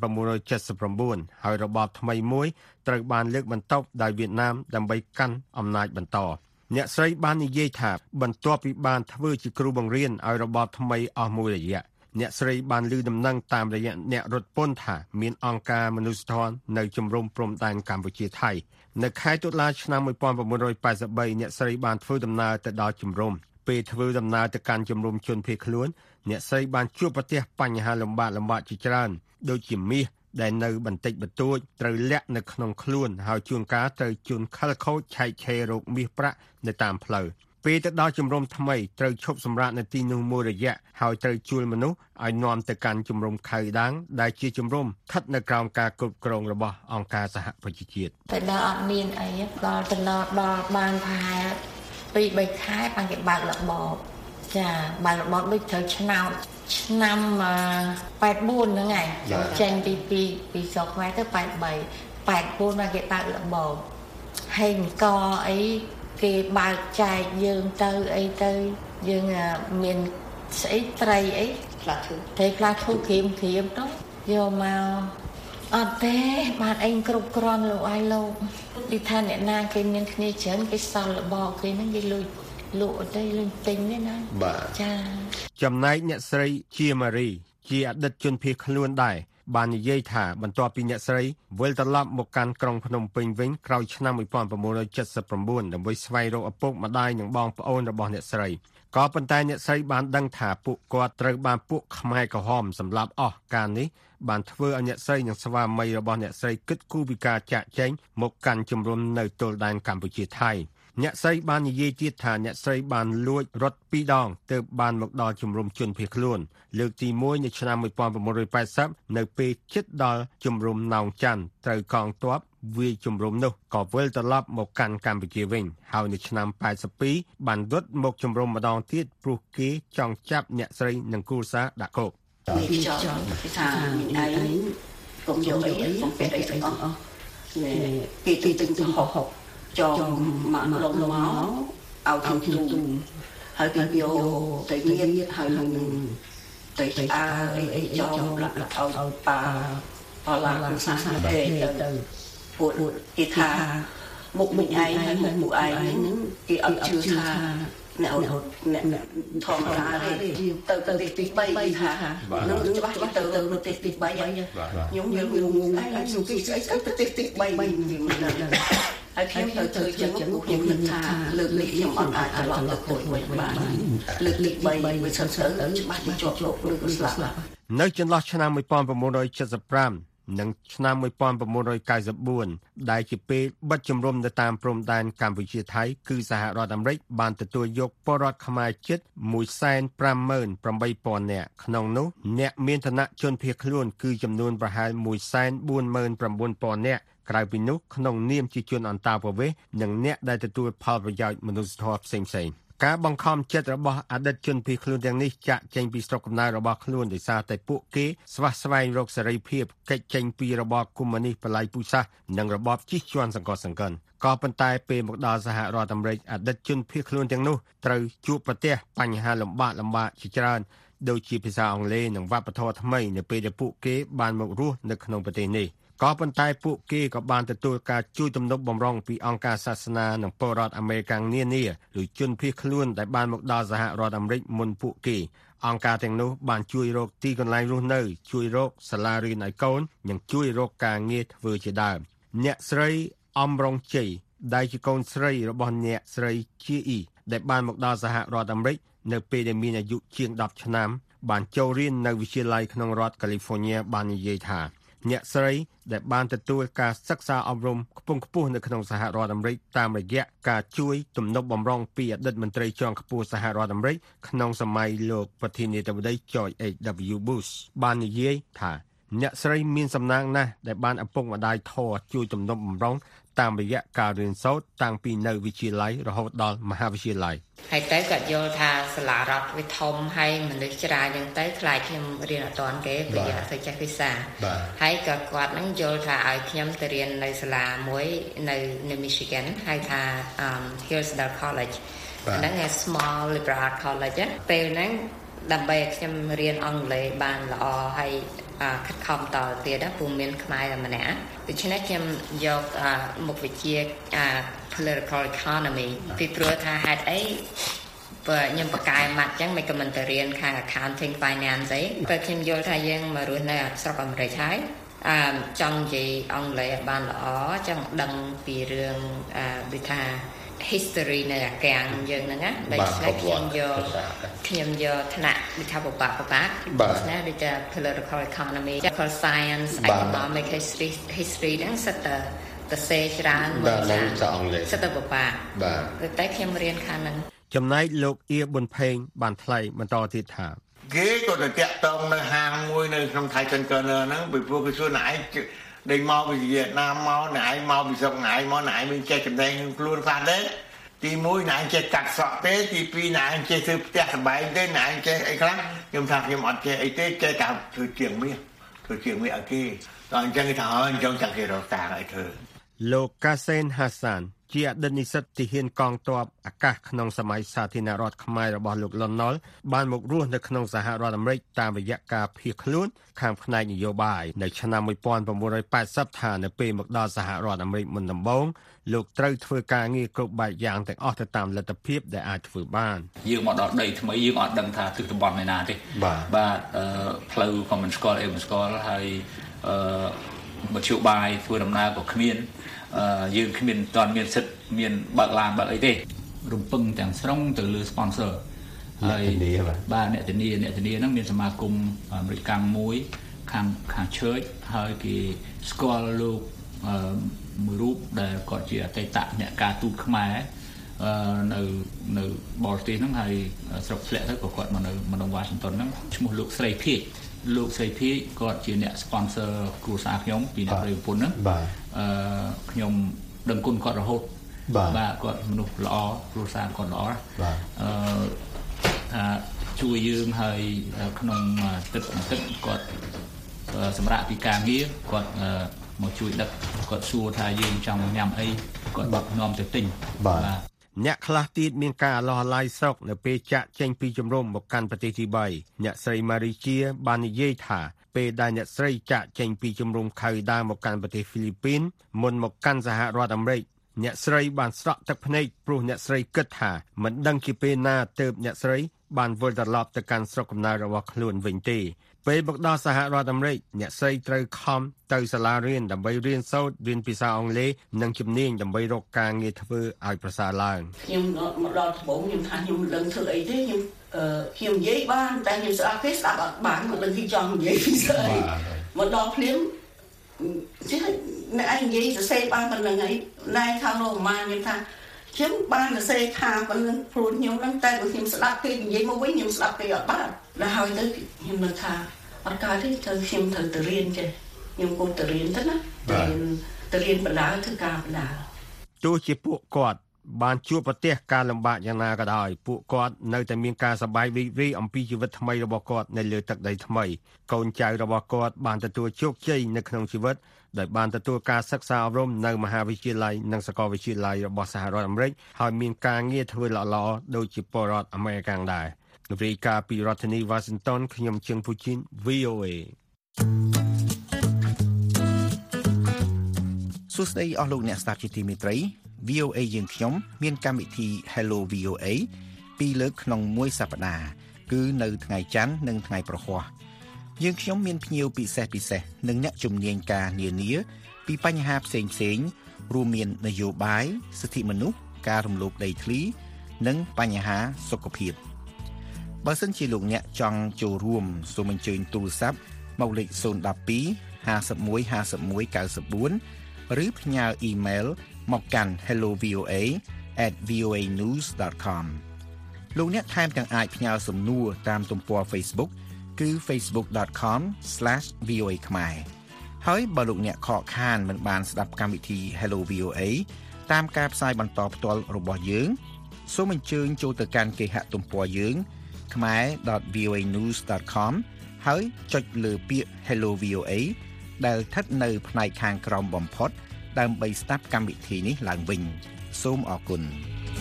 1979ហើយរបបថ្មីមួយត្រូវបានលើកបន្ទប់ដោយវៀតណាមដើម្បីកាន់អំណាចបន្តអ្នកស្រីបាននិយាយថាបន្ទាប់ពីបានធ្វើជាគ្រូបង្រៀនឲ្យរបបថ្មីអស់មួយរយៈអ្នកស្រីបានលើដំណឹងតាមរយៈអ្នករត់ពន្ធថាមានអង្គការមនុស្សធម៌នៅជំរំព្រំដែនកម្ពុជាថៃនៅខែតុលាឆ្នាំ1983អ្នកស្រីបានធ្វើដំណើរទៅដល់ជំរំពេលធ្វើដំណើរទៅកាន់ជំរំជនភៀសខ្លួនអ្នកស្រីបានជួបប្រទះបញ្ហាលំបាកជាច្រើនដូចជាមាសដែលនៅបន្តិចបន្តួចត្រូវលាក់នៅក្នុងខ្លួនហើយជួនកាលត្រូវជន់ខិលខូចឆែកឆេររោគមាសប្រាក់នៅតាមផ្លូវពេលទៅដល់ជំរំថ្មីត្រូវឈប់សម្រាកនៅទីនោះមួយរយៈហើយត្រូវជួលមនុស្សឲ្យនាំទៅកាន់ជំរំខៅដាងដែលជាជំរំស្ថិតនៅក្រោមការគ្រប់គ្រងរបស់អង្គការសហប្រជាជាតិទៅដល់អត់មានអីដល់ទៅដល់បានប្រហែល 2-3 ខែបានគេបើករបបចាបើករបបដូចត្រូវឆ្នោតឆ្នាំ84ហ្នឹងហើយចេញពីស្រុកខ្មែរទៅ83 84បានគេបើករបបហេងកអីគេបើកចែកយើងទៅអីទៅយើងមានស្អីត្រីអីផ្លាធូតែផ្លាធូក្រៀមទៅយកមកអត់ទេបានអីគ្រប់គ្រាន់លោកអាយលោកទីថាអ្នកណាគេមានគ្នាច្រើនគេសល់របស់គេហ្នឹងគេលុយលក់ទៅលុយទិញទេណាបាទចាចំណែកអ្នកស្រីជាម៉ារីជាអតីតជនភៀសខ្លួនដែរបាននិយាយថាបន្ទាប់ពីអ្នកស្រីវិលត្រឡប់មកកាន់ក្រុងភ្នំពេញវិញក្រោយឆ្នាំ1979ដើម្បីស្វែងរកឪពុកម្ដាយនិងបងប្អូនរបស់អ្នកស្រីក៏ប៉ុន្តែអ្នកស្រីបានដឹងថាពួកគាត់ត្រូវបានពួកខ្មែរក្រហមសម្លាប់អស់ការនេះបានធ្វើឲ្យអ្នកស្រីនិងស្វាមីរបស់អ្នកស្រីគិតគូរពីការចាក់ចែងមកកាន់ជំរំនៅទល់ដែនកម្ពុជាថៃអ្នកស្រីបាននិយាយទៀតថាអ្នកស្រីបានលួចរត់2ដងទើបបានមកដល់ជំរំជនភៀសខ្លួនលើកទី1នៅឆ្នាំ1980នៅពេលជិតដល់ជំរំណោងច័ន្ទត្រូវកងទ័ពវាយជំរំនោះក៏វិលត្រឡប់មកកាន់កម្ពុជាវិញហើយនៅឆ្នាំ82បានរត់មកជំរំម្ដងទៀតព្រោះគេចង់ចាប់អ្នកស្រីនិងគ្រួសារដាក់គុកពីចង់ថាឯងកុំយកអីកុំពេកអីទាំងអស់គេទីទៅហុកចងមកលងមកឲ្យទូហើយគេយកទៅញៀនហើយនឹងទៅអីចងដាក់ឲ្យប៉ាឡាសាសនាទៅពួកគេថាមុខឯងហើយមុខឯងហ្នឹងគេអត់ជឿថាអ្នកធម្មតាទេទៅទី3ថានឹងច្បាស់ទៅប្រទេសទី3ហើយខ្ញុំយល់ឯងសុខស្អីទៅប្រទេសទី3ហើយខ្ញុំទៅធ្វើចឹងខ្ញុំនឹកថាលើកនេះខ្ញុំអត់អាចត្រឡប់ទៅគួយបានលើកនេះ3វាសិនទៅច្បាស់ជាជាប់លោកឬក៏ស្លាប់នៅចន្លោះឆ្នាំ1975និងឆ្នាំ1994ដែលជាពេលបិទជំរំនៅតាមព្រំដែនកម្ពុជាថៃគឺសហរដ្ឋអាមេរិកបានទទួលយកពលរដ្ឋខ្មែរជិត 158,000 នាក់ក្នុងនោះអ្នកមានឋានៈជនភៀសខ្លួនគឺចំនួនប្រហែល 149,000 នាក់ក្រៅពីនោះក្នុងនាមជាជនអន្តោប្រវេសន៍និងអ្នកដែលទទួលផលប្រយោជន៍មនុស្សធម៌ផ្សេងៗការបង្ខំចិត្តរបស់អតីតជនភៀសខ្លួនទាំងនេះចាក់ចេញពីស្រុកកំណើតរបស់ខ្លួនដោយសារតែពួកគេស្វះស្វែងរកសេរីភាពកិច្ចចេញពីរបបកុម្មុយនីសបល្ល័ង្កពូជសាសន៍និងរបបជិះជាន់សង្កត់សង្កិនក៏ប៉ុន្តែពេលមកដល់សហរដ្ឋអាមេរិកអតីតជនភៀសខ្លួនទាំងនោះត្រូវជួបប្រទះបញ្ហាលំបាកជាច្រើនដូចជាភាសាអង់គ្លេសនិងវប្បធម៌ថ្មីនៅពេលដែលពួកគេបានមករស់នៅក្នុងប្រទេសនេះក៏ប៉ុន្តែពួកគេក៏បានទទួលការជួយទំនុកបម្រុងពីអង្គការសាសនានិងពលរដ្ឋអាមេរិកនានាឬជនភៀសខ្លួនដែលបានមកដល់សហរដ្ឋអាមេរិកមុនពួកគេអង្គការទាំងនោះបានជួយរកទីកន្លែងរស់នៅជួយរកសាលារៀនឲ្យកូននិងជួយរកការងារធ្វើជាដើមអ្នកស្រីអំរងជ័យដែលជាកូនស្រីរបស់អ្នកស្រីជាអ៊ីដែលបានមកដល់សហរដ្ឋអាមេរិកនៅពេលដែលមានអាយុជាង10ឆ្នាំបានចូលរៀននៅវិទ្យាល័យក្នុងរដ្ឋ California បាននិយាយថាអ្នកស្រីដែលបានទទួលការសិក្សាអប់រំខ្ពង់ខ្ពស់នៅក្នុងសហរដ្ឋអាមេរិកតាមរយៈការជួយទំនុកបម្រុងពីអតីតមន្ត្រីជាន់ខ្ពស់សហរដ្ឋអាមេរិកក្នុងសម័យលោកប្រធានាធិបតី George H.W. Bush បាននិយាយថាអ្នកស្រីមានសំណាងណាស់ដែលបានឪពុកម្ដាយធរជួយទំនុកបម្រុងតាមរយៈការរៀនសូត្រតាំងពីនៅវិទ្យាល័យរហូតដល់មហាវិទ្យាល័យហើយទៅគាត់យល់ថាសាលារដ្ឋវាធំហើយមនុស្សច្រើនចឹងទៅខ្លាចខ្ញុំរៀនអត់ទាន់គេព្រោះអត់ទៅចេះភាសាហើយក៏គាត់នឹងយល់ថាឲ្យខ្ញុំទៅរៀននៅសាលាមួយនៅ Michigan ហៅថា Hillsdale College ហ្នឹងឯ Small Liberal Arts College ពេលហ្នឹងដើម្បីឲ្យខ្ញុំរៀនអង់គ្លេសបានល្អហើយខិតខំតទៀតព្រោះមានខ្មែរតែម្នាក់ដូច្នេះខ្ញុំយកមុខវិជ្ជា political economy ពីព្រោះថាហេតុអីបើខ្ញុំបកកាយម៉ាត់អញ្ចឹងមិនក៏មិនទៅរៀនខាង accounting finance អីបើខ្ញុំយល់ថាយើងមករស់នៅស្រុកអាមេរិកហើយចង់និយាយអង់គ្លេសបានល្អចង់ដឹងពីរឿងដូចថា history នៅអាកាំងយើងហ្នឹងណាដូច្នេះខ្ញុំយកថ្នាក់វិទ្យាបបាក់ដូច្នេះដូចជា political economy political science economic history ហ្នឹងសិតតែសេច្រើនមកថាអង់គ្លេសសិតតែបបាក់បាទតែខ្ញុំរៀនខាងហ្នឹងចំណែកលោកអៀប៊ុនផេងបានថ្លែងបន្តទៀតថាគេក៏ទៅតាក់ទងនៅហាងមួយនៅក្នុងថៃកិនកើហ្នឹងពីព្រោះគេសួរណៃដេញមកពីវៀតណាមមកណៃមកពីស្រុកណៃមកណៃមានចេះចំណេញក្នុងខ្លួនខ្លះទេទី1ណៃចេះកាត់សក់ទេទី2ណៃចេះធ្វើផ្ទះសម្បែងទេណៃចេះអីខ្លះខ្ញុំថាខ្ញុំអត់ចេះអីទេចេះតែធ្វើជាងមាសឲ្យគេដល់អញ្ចឹងគេថាអញ្ចឹងចាក់គេរកតាឲ្យធ្វើលោកកាសេនហាសានជាអតីតនិស្សិតទាហានកងទ័ពអាកាសក្នុងសម័យសាធារណរដ្ឋខ្មែររបស់លោកលន់ណុលបានមករស់នៅក្នុងសហរដ្ឋអាមេរិកតាមរយៈការភៀសខ្លួនខាងផ្នែកនយោបាយនៅឆ្នាំ1980ថានៅពេលមកដល់សហរដ្ឋអាមេរិកមុនដំបូងលោកត្រូវធ្វើការងារគ្រប់បែបយ៉ាងទាំងអស់ទៅតាមលទ្ធភាពដែលអាចធ្វើបានយើងមកដល់ដីថ្មីយើងអត់ដឹងថាទិសតំបន់ណាទេបាទផ្លូវក៏មិនស្គាល់អីមិនស្គាល់ហើយមធ្យោបាយធ្វើដំណើរក៏គ្មានយើងគ្មានតន់មានសិទ្ធិមានបើកឡានបើកអីទេរំពឹងទាំងស្រុងទៅលើ sponsor ហើយបាទអ្នកធានាហ្នឹងមានសមាគមអាមេរិកកាំងមួយខាង church ហើយគេស្គាល់លោកមួយរូបដែលគាត់ជាអតីតអ្នកការទូតខ្មែរនៅបរទេសហ្នឹងហើយស្រុកធ្លាក់ទៅក៏គាត់មកនៅ Washington ហ្នឹងឈ្មោះលោកស្រីភីគាត់ជាអ្នក sponsor គ្រួសារខ្ញុំពីអ្នកប្រពន្ធហ្នឹងខ្ញុំដឹងគុណគាត់រហូតបាទគាត់មនុស្សល្អគ្រួសារគាត់ល្អថាជួយយើងហើយក្នុងទឹកគាត់សម្រាប់ពីការងារគាត់មកជួយដឹកគាត់សួរថាយើងចង់ញ៉ាំអីគាត់នាំទៅទិញបាទអ្នកខ្លះទៀតមានការអឡោះអាល័យស្រុកនៅពេលចាក់ចេញពីជំរំមកកាន់ប្រទេសទី3អ្នកស្រីម៉ារីជាបាននិយាយថាពេលដែលអ្នកស្រីចាក់ចេញពីជំរំខៅដើមមកកាន់ប្រទេសហ្វីលីពីនមុនមកកាន់សហរដ្ឋអាមេរិកអ្នកស្រីបានស្រក់ទឹកភ្នែកព្រោះអ្នកស្រីគិតថាមិនដឹងជាពេលណាទើបអ្នកស្រីបានវិលត្រឡប់ទៅកាន់ស្រុកកំណើតរបស់ខ្លួនវិញទេពេលមកដល់សហរដ្ឋអាមេរិកអ្នកស្រីត្រូវខំទៅសាលារៀនដើម្បីរៀនសូត្ររៀនភាសាអង់គ្លេសនិងជំនាញដើម្បីរកការងារធ្វើឲ្យប្រសើរឡើងខ្ញុំមកដល់ដំបូងខ្ញុំថាខ្ញុំមិនដឹងធ្វើអីទេខ្ញុំនិយាយបានតែខ្ញុំស្ដាប់គេស្ដាប់អត់បានមិនដឹងគេចង់និយាយពីស្អីមកដល់ភ្លាមចេះអ្នកឯងនិយាយសរសេរបានប៉ុណ្្នឹងហើយណែខាងលោកម៉ាខ្ញុំថាខ្ញុំបានសរសេរថាប៉ុណ្្នឹងព្រោះខ្ញុំហ្នឹងតែបើខ្ញុំស្ដាប់គេនិយាយមកវិញខ្ញុំស្ដាប់គេអត់បានដល់ហើយទៅខ្ញុំនឹកថាអត់កើតទេត្រូវខ្ញុំត្រូវទៅរៀនចេះខ្ញុំគង់ទៅរៀនទៅណាទៅរៀនបណ្ដាលធ្វើការបណ្ដាលទោះជាពួកគាត់បានជួបប្រទះការលំបាកយ៉ាងណាក៏ដោយពួកគាត់នៅតែមានការសប្បាយរីករាយអំពីជីវិតថ្មីរបស់គាត់នៅលើទឹកដីថ្មីកូនចៅរបស់គាត់បានទទួលជោគជ័យនៅក្នុងជីវិតដោយបានទទួលការសិក្សាអប់រំនៅមហាវិទ្យាល័យនិងសាកលវិទ្យាល័យរបស់សហរដ្ឋអាមេរិកហើយមានការងារធ្វើល្អៗដូចជាពលរដ្ឋអាមេរិកដែររាយការណ៍ពីរដ្ឋធានី Washington ខ្ញុំជឹងពូជីន VOA សួស្តីអស់លោកអ្នកស្ដាប់ជាទីមេត្រី VOA យើងខ្ញុំមានកម្មវិធី Hello VOA ពីរលើកក្នុងមួយសប្តាហ៍គឺនៅថ្ងៃច័ន្ទនិងថ្ងៃប្រហ័សយើងខ្ញុំមានភ្ញៀវពិសេសនិងអ្នកជំនាញការនានាពីបញ្ហាផ្សេងរួមមាននយោបាយសិទ្ធិមនុស្សការរំលោភដីធ្លីនិងបញ្ហាសុខភាពបើសិនជាលោកអ្នកចង់ចូលរួមសូមអញ្ជើញទូរស័ព្ទមកលេខ012 51 51 94ឬផ្ញើអ៊ីមែលមកកាន់ hellovoa@voanews.com លោកអ្នកថែមទាំងអាចផ្ញើសំណួរតាមទំព័រ Facebook គឺ facebook.com/voa ខ្មែរហើយបើលោកអ្នកខកខានមិនបានស្ដាប់កម្មវិធី Hello VOA តាមការផ្សាយបន្តផ្ទាល់របស់យើងសូមអញ្ជើញចូលទៅកាន់គេហទំព័រយើងkhmer.voanews.com ហើយចុចលើពាក្យ Hello VOA ដែលស្ថិតនៅផ្នែកខាងក្រោមបំផុតដើម្បីស្ដាប់កម្មវិធីនេះឡើងវិញសូមអរគុណ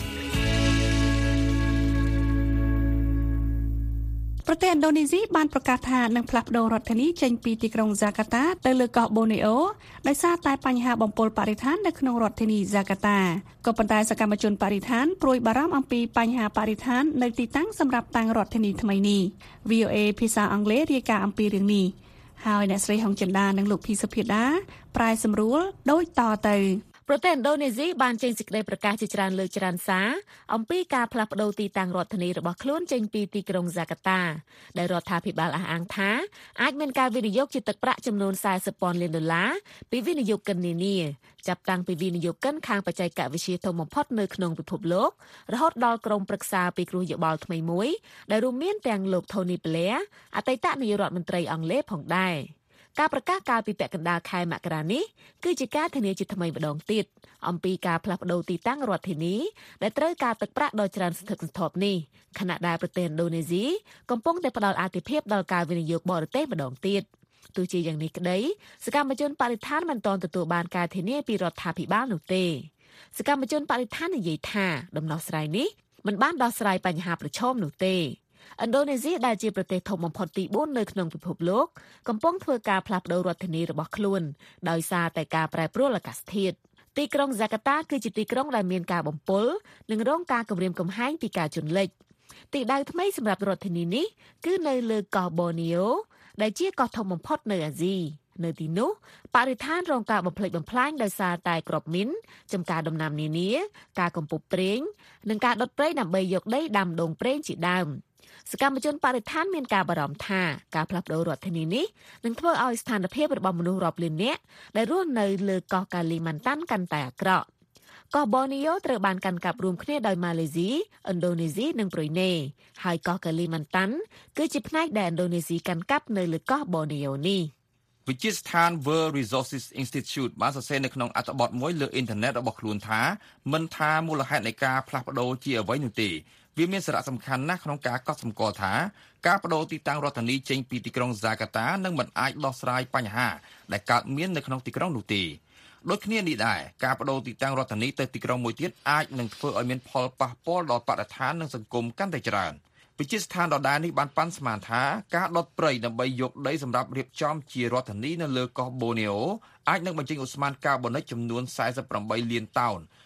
ប្រទេសឥណ្ឌូនេស៊ីបានប្រកាសថានឹងផ្លាស់ប្តូររដ្ឋធានីចេញពីទីក្រុងហ្សាកាតាទៅលើកោះបូណេអូដោយសារតែបញ្ហាបំពុលបរិស្ថាននៅក្នុងរដ្ឋធានីហ្សាកាតាក៏ប៉ុន្តែសកម្មជនបរិស្ថានព្រួយបារម្ភអំពីបញ្ហាបរិស្ថាននៅទីតាំងសម្រាប់តាំងរដ្ឋធានីថ្មីនេះ VOA ភាសាអង់គ្លេសរាយការណ៍អំពីរឿងនេះហើយអ្នកស្រីហុងចិន្តានិងលោកភីសុភាដាប្រែសម្រួលដូចតទៅប្រទេសឥណ្ឌូនេស៊ីបានចេញសេចក្តីប្រកាសជាច្រើនលើកច្រើនសារអំពីការផ្លាស់ប្តូរទីតាំងរដ្ឋធានីរបស់ខ្លួនចេញពីទីក្រុងហ្សាកាតាដែលរដ្ឋាភិបាលអះអាងថាអាចមានការវិនិយោគជាទឹកប្រាក់ចំនួន$40,000 លានពីវិនិយោគិននានាចាប់តាំងពីវិនិយោគិនខាងបច្ចេកវិទ្យាធំបំផុតនៅក្នុងពិភពលោករហូតដល់ក្រុមប្រឹក្សាពិគ្រោះយោបល់ថ្មីមួយដែលរួមមានទាំងលោក Tony Blair អតីតនាយករដ្ឋមន្ត្រីអង់គ្លេសផងដែរការប្រកាសកាលពីពាក់កណ្ដាលខែមករានេះគឺជាការធានាជាថ្មីម្ដងទៀតអំពីការផ្លាស់ប្តូរទីតាំងរដ្ឋធានីដែលត្រូវការទឹកប្រាក់ដ៏ច្រើនសន្ធឹកសន្ធាប់នេះខណៈដែលប្រទេសឥណ្ឌូនេស៊ីកំពុងតែផ្ដល់អាទិភាពដល់ការវិនិយោគបរទេសម្ដងទៀតទោះជាយ៉ាងនេះក្តីសកម្មជនបរិស្ថានមិនទាន់ទទួលបានការធានាពីរដ្ឋាភិបាលនោះទេសកម្មជនបរិស្ថាននិយាយថាដំណោះស្រាយនេះមិនបានដោះស្រាយបញ្ហាប្រឈមនោះទេឥណ្ឌូនេស៊ីដែលជាប្រទេសធំបំផុតទី4នៅក្នុងពិភពលោកកំពុងធ្វើការផ្លាស់ប្តូររដ្ឋធានីរបស់ខ្លួនដោយសារតែការប្រែប្រួលអាកាសធាតុទីក្រុងហ្សាកាតាគឺជាទីក្រុងដែលមានការបំពុលនិងរងការគំរាមកំហែងពីការជន់លិចទីដៅថ្មីសម្រាប់រដ្ឋធានីនេះគឺនៅលើកោះបូនីអូដែលជាកោះធំបំផុតនៅអាស៊ីនៅទីនោះបរិស្ថានរងការបំផ្លិចបំផ្លាញដោយសារតែគ្រាប់មីនចំការដំណាំនានាការកំពប់ព្រេងនិងការដុតព្រៃដើម្បីយកដីដាំដូងព្រេងជាដើមសកម្មជនបរិស្ថានមានការបារម្ភថាការផ្លាស់ប្តូររដ្ឋធានីនេះនឹងធ្វើឲ្យស្ថានភាពរបស់មនុស្សរាប់លាននាក់ដែលរស់នៅលើកោះកាលីម៉ាន់តាន់កាន់តែអាក្រក់កោះបូនីអូត្រូវបានកាន់កាប់រួមគ្នាដោយម៉ាឡេស៊ីឥណ្ឌូនេស៊ីនិងប្រ៊ុយណេហើយកោះកាលីម៉ាន់តាន់គឺជាផ្នែកដែលឥណ្ឌូនេស៊ីកាន់កាប់នៅលើកោះបូនីអូនេះវិទ្យាស្ថាន World Resources Institute បានសរសេរនៅក្នុងអត្ថបទមួយលើអ៊ីនធឺណិតរបស់ខ្លួនថាមិនថាមូលហេតុនៃការផ្លាស់ប្តូរជាអ្វីនោះទេវាមានសារៈសំខាន់ណាស់ក្នុងការកត់សម្គាល់ថាការបដូរទីតាំងរដ្ឋធានីចេញពីទីក្រុងហ្សាកាតានឹងមិនអាចដោះស្រាយបញ្ហាដែលកើតមាននៅក្នុងទីក្រុងនោះទេដូចគ្នានេះដែរការបដូរទីតាំងរដ្ឋធានីទៅទីក្រុងមួយទៀតអាចនឹងធ្វើឲ្យមានផលប៉ះពាល់ដល់បរិស្ថាននិងសង្គមកាន់តែច្រើនវិទ្យាស្ថានដដែលនេះបានប៉ាន់ស្មានថាការដុតព្រៃដើម្បីយកដីសម្រាប់រៀបចំជារដ្ឋធានីនៅលើកោះបូនីអូអាចនឹងបញ្ចេញឧស្ម័នកាបូនិកចំនួន48លានតោន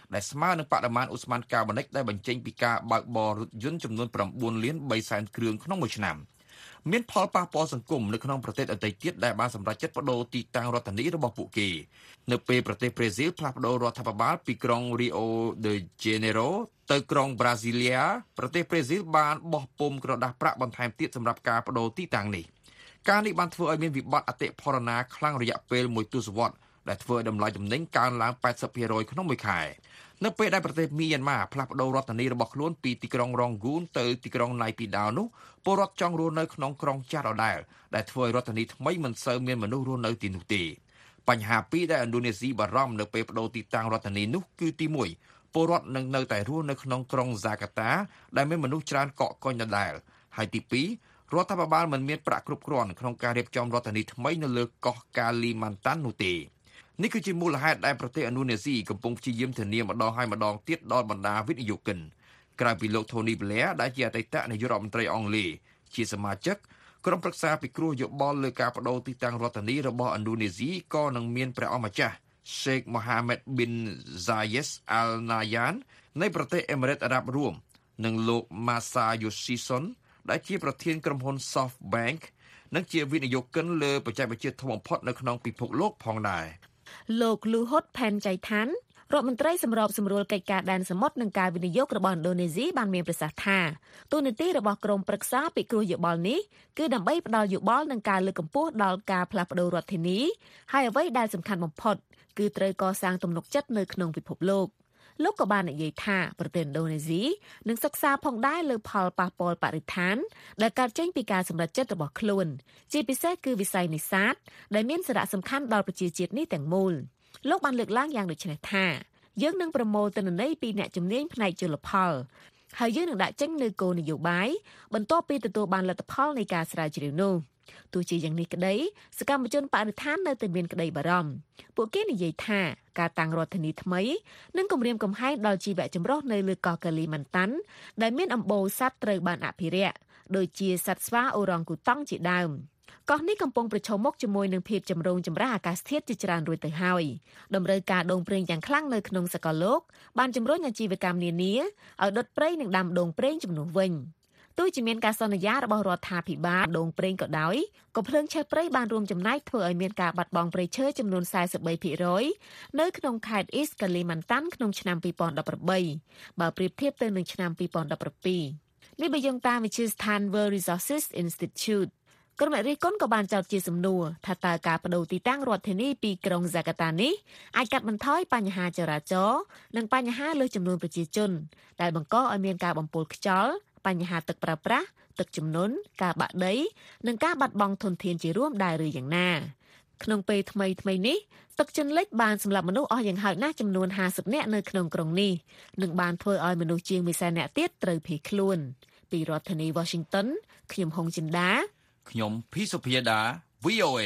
ដែលស្មើនឹងបរិមាណឧស្ម័នកាបូនិកដែលបញ្ចេញពីការបើកបររថយន្តចំនួន 9 លាន 3 សែនគ្រឿងក្នុងមួយឆ្នាំមានផលប៉ះពាល់សង្គមនៅក្នុងប្រទេសដទៃទៀតដែលបានសម្រេចចិត្តបដូរទីតាំងរដ្ឋធានីរបស់ពួកគេនៅពេលប្រទេសប្រេស៊ីលផ្លាស់ប្ដូររដ្ឋាភិបាលពីក្រុង Rio de Janeiro ទៅក្រុង Brasilia ប្រទេសប្រេស៊ីលបានបោះពុម្ពក្រដាសប្រាក់បន្ថែមទៀតសម្រាប់ការបដូរទីតាំងនេះការនេះបានធ្វើឲ្យមានវិបត្តិអតិផរណាខ្លាំងរយៈពេល1ទសវត្សរ៍ដែលធ្វើឲ្យតម្លៃទំនិញកើនឡើង 80% ក្នុងមួយខែនៅពេលដែលប្រទេសមីយ៉ាន់ម៉ាផ្លាស់ប្ដូររដ្ឋធានីរបស់ខ្លួនពីទីក្រុងរ៉ុងហ្គូនទៅទីក្រុងណៃពីដាវនោះពលរដ្ឋចង់រស់នៅក្នុងក្រុងចាស់ដដែលដែលធ្វើឲ្យរដ្ឋធានីថ្មីមិនសូវមានមនុស្សរស់នៅទីនោះទេបញ្ហាពីរដែលឥណ្ឌូនេស៊ីបារម្ភនៅពេលបដូរទីតាំងរដ្ឋធានីនោះគឺទី1ពលរដ្ឋនឹងនៅតែរស់នៅក្នុងក្រុងហ្សាកាតាដែលមានមនុស្សច្រើនកកកុញដដែលហើយទី2រដ្ឋាភិបាលមិនមានប្រាក់គ្រប់គ្រាន់ក្នុងការរៀបចំរដ្ឋធានីថ្មីនៅលើកោះកាលីម៉ាន់តាន់នោះទេនេះគឺជាមូលហេតុដែលប្រទេសឥណ្ឌូនេស៊ីកំពុងព្យាយាមធានាម្ដងហើយម្ដងទៀតដល់បណ្ដាវិនិយោគិនក្រៅពីលោក Tony Blair ដែលជាអតីតនាយករដ្ឋមន្ត្រីអង់គ្លេសជាសមាជិកក្រុមប្រឹក្សាពិគ្រោះយោបល់លើការបដូរទីតាំងរដ្ឋធានីរបស់ឥណ្ឌូនេស៊ីក៏នឹងមានព្រះអង្គម្ចាស់ Sheikh Mohammed bin Zayed Al Nahyan នៃប្រទេសអេមីរ៉េតអារ៉ាប់រួមនិងលោក Masayoshi Son ដែលជាប្រធានក្រុមហ៊ុន SoftBank និងជាវិនិយោគិនលើបច្ចេកវិទ្យាធំបំផុតនៅក្នុងពិភពលោកផងដែរលោកលូហ៊ុតផែនចៃឋានរដ្ឋមន្ត្រីសម្របសម្រួលកិច្ចការដែនសមុទ្រនិងការវិនិយោគរបស់ឥណ្ឌូនេស៊ីបានមានប្រសាសន៍ថាទូនាទីរបស់ក្រុមប្រឹក្សាពិគ្រោះយោបល់នេះគឺដើម្បីផ្ដល់យោបល់និងការលើកកម្ពស់ដល់ការផ្លាស់ប្ដូររដ្ឋធានីហើយអ្វីដែលសំខាន់បំផុតគឺត្រូវកសាងទំនុកចិត្តនៅក្នុងពិភពលោកលោកក៏បាននិយាយថាប្រទេសឥណ្ឌូនេស៊ីនឹងសិក្សាផងដែរលើផលប៉ះពាល់បរិស្ថានដែលកើតចេញពីការសម្រេចចិត្តរបស់ខ្លួនជាពិសេសគឺវិស័យនេសាទដែលមានសារៈសំខាន់ដល់ប្រជាជាតិនេះទាំងមូលលោកបានលើកឡើងយ៉ាងដូចនេះថាយើងនឹងប្រមូលទិន្នន័យពីអ្នកជំនាញផ្នែកជលផលហើយយើងនឹងដាក់ចេញនូវគោលនយោបាយបន្ទាប់ពីទទួលបានលទ្ធផលនៃការស្រាវជ្រាវនោះទោះជាយ៉ាងនេះក្តីសកម្មជនបរិស្ថាននៅតែមានក្តីបារម្ភពួកគេនិយាយថាការតាំងរដ្ឋធានីថ្មីនឹងគំរាមកំហែងដល់ជីវៈចម្រុះនៅលើកោះកាលីម៉ាន់តាន់ដែលមានអម្បូរសត្វត្រូវបានអភិរក្សដូចជាសត្វស្វាអូរ៉ង់គូតង់ជាដើមកោះនេះកំពុងប្រឈមមុខជាមួយនឹងភាពចម្រូងចម្រាសអាកាសធាតុជាច្រើនរួចទៅហើយតម្រូវការដូងប្រេងយ៉ាងខ្លាំងនៅក្នុងសកលលោកបានជំរុញអាជីវកម្មនានាឲ្យដុតព្រៃនិងដាំដូងប្រេងជំនួសវិញទោះជាមានការសន្យារបស់រដ្ឋាភិបាលដូងប្រេងក៏ដោយក៏ភ្លើងឆេះព្រៃបានរួមចំណែកធ្វើឲ្យមានការបាត់បង់ព្រៃឈើចំនួន 43% នៅក្នុងខេត្ត East Kalimantan ក្នុងឆ្នាំ2018បើប្រៀបធៀបទៅនឹងឆ្នាំ2017នេះបើយោងតាមវិទ្យាស្ថាន World Resources Instituteក្រុមអ្នករិះគន់ក៏បានចោទជាសំណួរថាតើការបដូរទីតាំងរដ្ឋធានីពីក្រុងហ្សាកាតានេះអាចកាត់បន្ថយបញ្ហាចរាចរណ៍និងបញ្ហាលើចំនួនប្រជាជនដែលបង្កឲ្យមានការបំពុលខ្យល់បញ្ហាទឹកប្រើប្រាស់ទឹកជំនន់ការបាក់ដីនិងការបាត់បង់ធនធានជារួមដែរឬយ៉ាងណាក្នុងពេលថ្មីនេះទឹកជន់លិចបានសម្លាប់មនុស្សអស់យ៉ាងហោចណាស់ចំនួន50នាក់នៅក្នុងក្រុងនេះនិងបានធ្វើឲ្យមនុស្សជាង100,000នាក់ទៀតត្រូវភៀសខ្លួនពីរដ្ឋធានី Washington ខ្ញុំហុងចិន្តាខ្ញុំភីសុភាដា VOA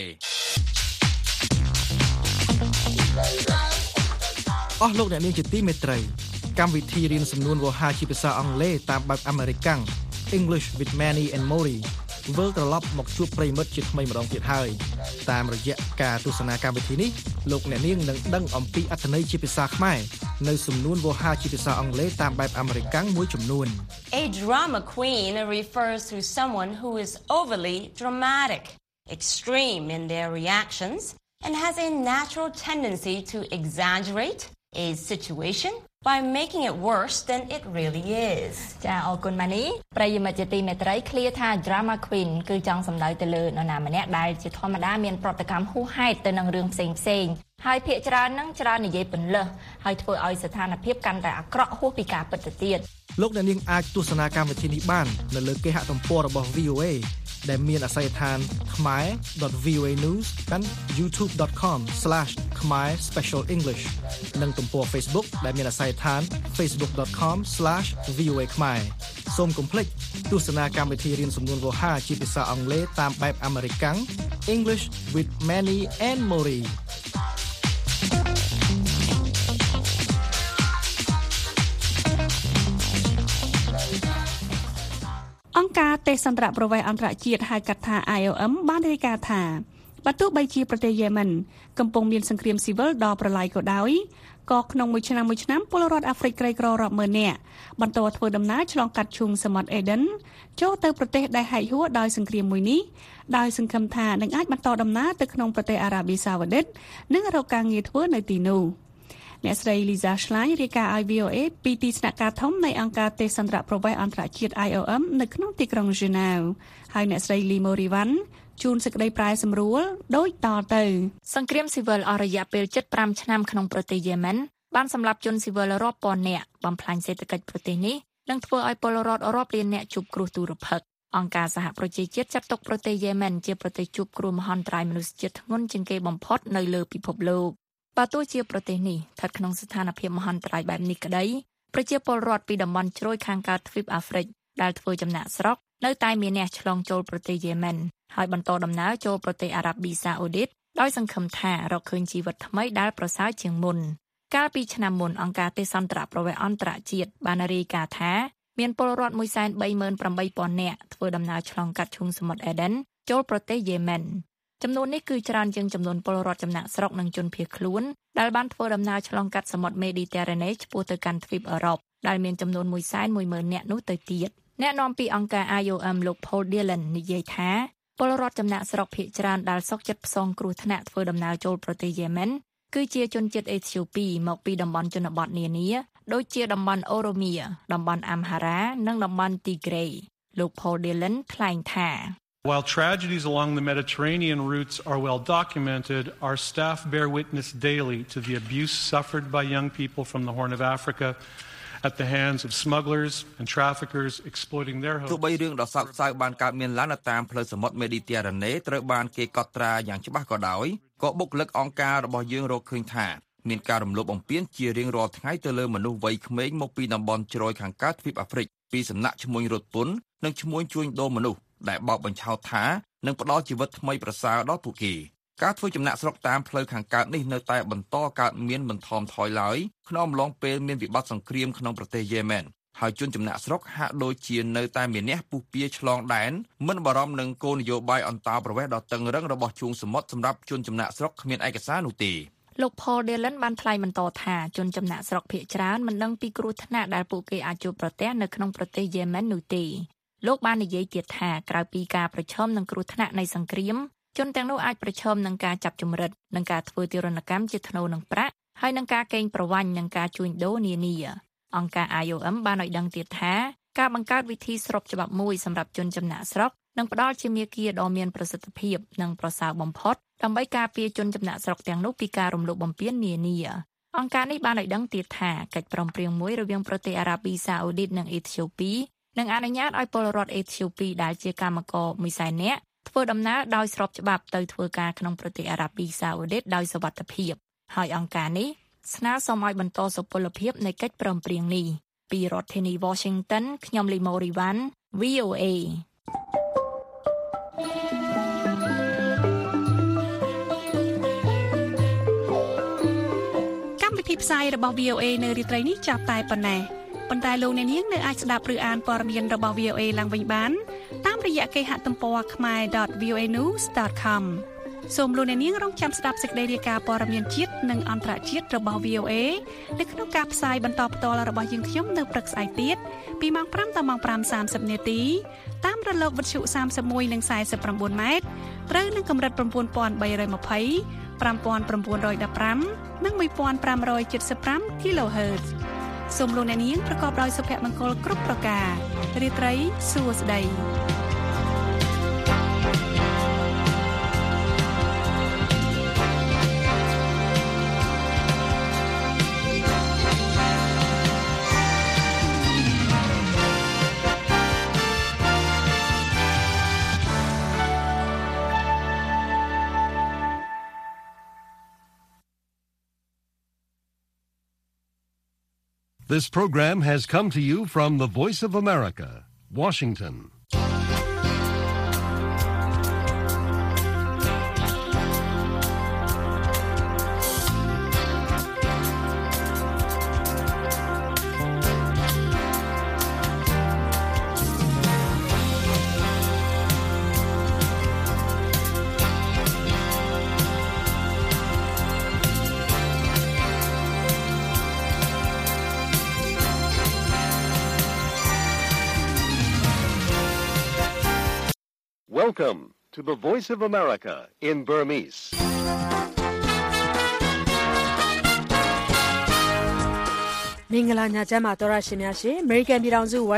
អស់លោកអ្នកនាងជាទីមេត្រីកម្មវិធីរៀនសំនួនវោហាជាភាសាអង់គ្លេសតាមបែបអាមេរិកាំង English with Manny and Mori វិលត្រឡប់មកជួបប្រិយមិត្តជាថ្មីម្ដងទៀតហើយតាមរយៈការទស្សនាកម្មវិធីនេះលោកអ្នកនាងនឹងដឹងអំពីអត្ថន័យជាភាសាខ្មែរនៅសំនួនវោហាជាភាសាអង់គ្លេសតាមបែបអាមេរិកាំងមួយចំនួន A drama queen refers to someone who is overly dramatic, extreme in their reactions, and has a natural tendency to exaggerate a situation by making it worse than it really is. ចាអរគុណម៉ានីប្រិយមិត្តជាទីមេត្រីឃ្លាថា drama queen គឺចង់សំដៅទៅលើនរណាម្នាក់ដែលជាធម្មតាមានប្រតិកម្មហួសហេតុទៅនឹងរឿងផ្សេងហើយភាគច្រើននឹងច្រើននិយាយពន្លឹះហើយធ្វើឲ្យស្ថានភាពកាន់តែអាក្រក់ហួសពីការពិតទៅទៀតលោកអ្នកនាងអាចទស្សនាកម្មវិធីនេះបាននៅលើគេហទំព័ររបស់ VOA ដែលមានអាសយដ្ឋាន khmer.voanews និង youtube.com/khmer specialenglish និងទំព័រ Facebook ដែលមានអាសយដ្ឋាន facebook.com/voa khmer សូមកុំភ្លេចទស្សនាកម្មវិធីរៀនសំនួនវោហាជាភាសាអង់គ្លេសតាមបែបអាមេរិកាំង English with Manny and Mori អង្គការទេសន្តរប្រវេសន៍អន្តរជាតិហៅកាត់ថា IOM បានរាយការណ៍ថាបើទោះបីជាប្រទេសយេម៉ែនកំពុងមានសង្គ្រាមស៊ីវិលដ៏ប្រឡាយក៏ដោយក៏ក្នុងមួយឆ្នាំពលរដ្ឋអាហ្វ្រិកក្រីក្ររាប់ម៉ឺននាក់បន្តធ្វើដំណើរឆ្លងកាត់ឈូងសមុទ្រអេដិនចូលទៅប្រទេសដែលហែកហួរដោយសង្គ្រាមមួយនេះដោយសង្ឃឹមថានឹងអាចបន្តដំណើរទៅក្នុងប្រទេសអារ៉ាប៊ីសាអូឌីតនិងរកការងារធ្វើនៅទីនោះអ្នកស្រី Lisa Schlein រាយការណ៍ឲ្យ VOA ពីទីស្នាក់ការធំនៃអង្គការទេសន្តរប្រវេសន៍អន្តរជាតិ IOM នៅក្នុងទីក្រុង Geneva ហើយអ្នកស្រី Limo Rivan ជួនសេចក្តីប្រែសម្រួលដូចតទៅសង្គ្រាមស៊ីវិលអស់រយៈពេល75ឆ្នាំក្នុងប្រទេសយេម៉ែនបានសម្លាប់ជនស៊ីវិលរាប់ពាន់នាក់បំផ្លាញសេដ្ឋកិច្ចប្រទេសនេះនិងធ្វើឲ្យពលរដ្ឋរាប់លាននាក់ជួបគ្រោះទុរភិក្សអង្គការសហប្រជាជាតិចាត់ទុកប្រទេសយេម៉ែនជាប្រទេសជួបគ្រោះមហន្តរាយមនុស្សជាតិធ្ងន់ជាងគេបំផុតនៅលើពិភពលោកបើទោះជាប្រទេសនេះស្ថិតក្នុងស្ថានភាពមហន្តរាយបែបនេះក្តីប្រជាពលរដ្ឋពីតំបន់ជ្រោយខាងកើតទ្វីបអាហ្វ្រិកដែលធ្វើចំណាកស្រុកនៅតែមានអ្នកឆ្លងចូលប្រទេសយេម៉ែនហើយបន្តដំណើរចូលប្រទេសអារ៉ាប៊ីសាអូឌីតដោយសង្ឃឹមថារកឃើញជីវិតថ្មីដែលប្រសើរជាងមុនកាលពីឆ្នាំមុនអង្គការទេសន្តរប្រវេសន៍អន្តរជាតិបានរាយការណ៍ថាមានពលរដ្ឋ 138,000 នាក់ធ្វើដំណើរឆ្លងកាត់ឈូងសមុទ្រអេដិនចូលប្រទេសយេម៉ែនចំនួននេះគឺច្រើនជាងចំនួនពលរដ្ឋចំណាក់ស្រុកនិងជនភៀសខ្លួនដែលបានធ្វើដំណើរឆ្លងកាត់សមុទ្រមេឌីទែរ៉ាណេឆ្ពោះទៅកាន់ទ្វីបអឺរ៉ុបដែលមានចំនួន 110,000 នាក់នោះទៅទៀតអ្នកនាំពាក្យអង្គការ IOM លោក Paul Dillon និយាយថាពលរដ្ឋចំណាក់ស្រុកភាគច្រើនដែលសុខចិត្តផ្សងគ្រោះថ្នាក់ធ្វើដំណើរចូលប្រទេសយេម៉ែនគឺជាជនជាតិអេធីអូពីមកពីតំបន់ជនបទនានាដូចជាតំបន់អូរ៉ូមៀតំបន់អាំហារ៉ានិងតំបន់ទីក្រេលោក Paul Dillon ថ្លែងថា While tragedies along the Mediterranean routes are well documented, our staff bear witness daily to the abuse suffered by young people from the Horn of Africa at the hands of smugglers and traffickers exploiting their hosts. ទោះបីរឿងដ៏សោកសៅបានកើតមានឡើងនៅតាមផ្លូវសមុទ្រមេឌីទែរ៉ាណេត្រូវបានគេកត់ត្រាយ៉ាងច្បាស់ក៏ដោយក៏បុគ្គលិកអង្គការរបស់យើងរកឃើញថាមានការរំលោភបំពានជារៀងរាល់ថ្ងៃទៅលើមនុស្សវ័យក្មេងមកពីតំបន់ជ្រោយខាងកើតទ្វីបអាហ្វ្រិកពីសំណាក់ឈ្មួញរត់ពន្ធនិងឈ្មួញជួញដូរមនុស្សដែលបោកបញ្ឆោតថានឹងផ្ដល់ជីវិតថ្មីប្រសើរដល់ពួកគេការធ្វើចំណាក់ស្រុកតាមផ្លូវខាងកើតនេះនៅតែបន្តកើតមានមិនថមថយឡើយក្នុងអំឡុងពេលមានវិបត្តិសង្គ្រាមក្នុងប្រទេសយេម៉ែនហើយជនចំណាក់ស្រុកហាក់ដូចជានៅតែមានអ្នកពុះពៀឆ្លងដែនមិនបារម្ភនឹងគោលនយោបាយអន្តោប្រវេសន៍ដ៏តឹងរ៉ឹងរបស់ជួងសមុទ្រសម្រាប់ជនចំណាក់ស្រុកគ្មានឯកសារនោះទេលោក Paul Dillon បានថ្លែងបន្តថាជនចំណាក់ស្រុកភាគច្រើនមិនដឹងពីគ្រោះថ្នាក់ដែលពួកគេអាចជួបប្រទះនៅក្នុងប្រទេសយេម៉ែននោះទេលោកបាននិយាយទៀតថាក្រៅពីការប្រឈមនឹងគ្រោះថ្នាក់នៃសង្គ្រាមជនទាំងនោះអាចប្រឈមនឹងការចាប់ជំរិតនិងការធ្វើទារុណកម្មជាថ្នូរនឹងប្រាក់ហើយនឹងការកេងប្រវ័ញ្ចនិងការជួញដូរនានាអង្គការ IOM បានឲ្យដឹងទៀតថាការបង្កើតវិធីស្របច្បាប់មួយសម្រាប់ជនចំណាក់ស្រុកនឹងផ្ដល់ជាមាគ៌ាដ៏មានប្រសិទ្ធភាពនិងប្រសើរបំផុតដើម្បីការពារជនចំណាក់ស្រុកទាំងនោះពីការរំលោភបំពាននានាអង្គការនេះបានឲ្យដឹងទៀតថាកិច្ចព្រមព្រៀងមួយរវាងប្រទេសអារ៉ាប៊ីសាអូឌីតនិងអេធីអូពីនឹងអនុញ្ញាតឲ្យពលរដ្ឋអេធីអូពីដែលជាកម្មករ100,000 នាក់ធ្វើដំណើរដោយស្របច្បាប់ទៅធ្វើការក្នុងប្រទេសអារ៉ាប៊ីសាអូឌីតដោយសុវត្ថិភាពហើយអង្គការនេះស្នើសុំឲ្យបន្តសុពលភាពនៃកិច្ចព្រមព្រៀងនេះពីរដ្ឋធានី Washington ខ្ញុំលីម៉ូរីវ៉ាន់ VOA កម្មវិធីផ្សាយរបស់ VOA នៅរាត្រីនេះចាប់តែប៉ុណ្ណេះប៉ុន្តែលោកអ្នកនាងនៅអាចស្ដាប់ឬអានព័ត៌មានរបស់ VOA ឡើងវិញបានតាមរយៈគេហទំព័រ khmer.voanews.com សូមលោកអ្នកនាងរងចាំស្ដាប់សេចក្តីរាយការណ៍ព័ត៌មានជាតិនិងអន្តរជាតិរបស់ VOA នៅក្នុងការផ្សាយបន្តផ្ទាល់របស់យើងខ្ញុំនៅព្រឹកស្អែកទៀតពីម៉ោង 5 ដល់ម៉ោង 5:30 នាទីតាមរលកវិទ្យុ31និង49 ម៉ែត្រត្រូវនឹងកម្រិត 9320 5915 និង 1575 kHz សូមលោកអ្នកនាងប្រកបដោយសុភមង្គលគ្រប់ប្រការរាត្រីសួស្តី This program has come to you from the Voice of America, Washington. Welcome to the Voice of America in Burmese. မင်္ဂလာညချမ်းပါတော်ရရှင်များရှင် American ပြည်ထောင်စု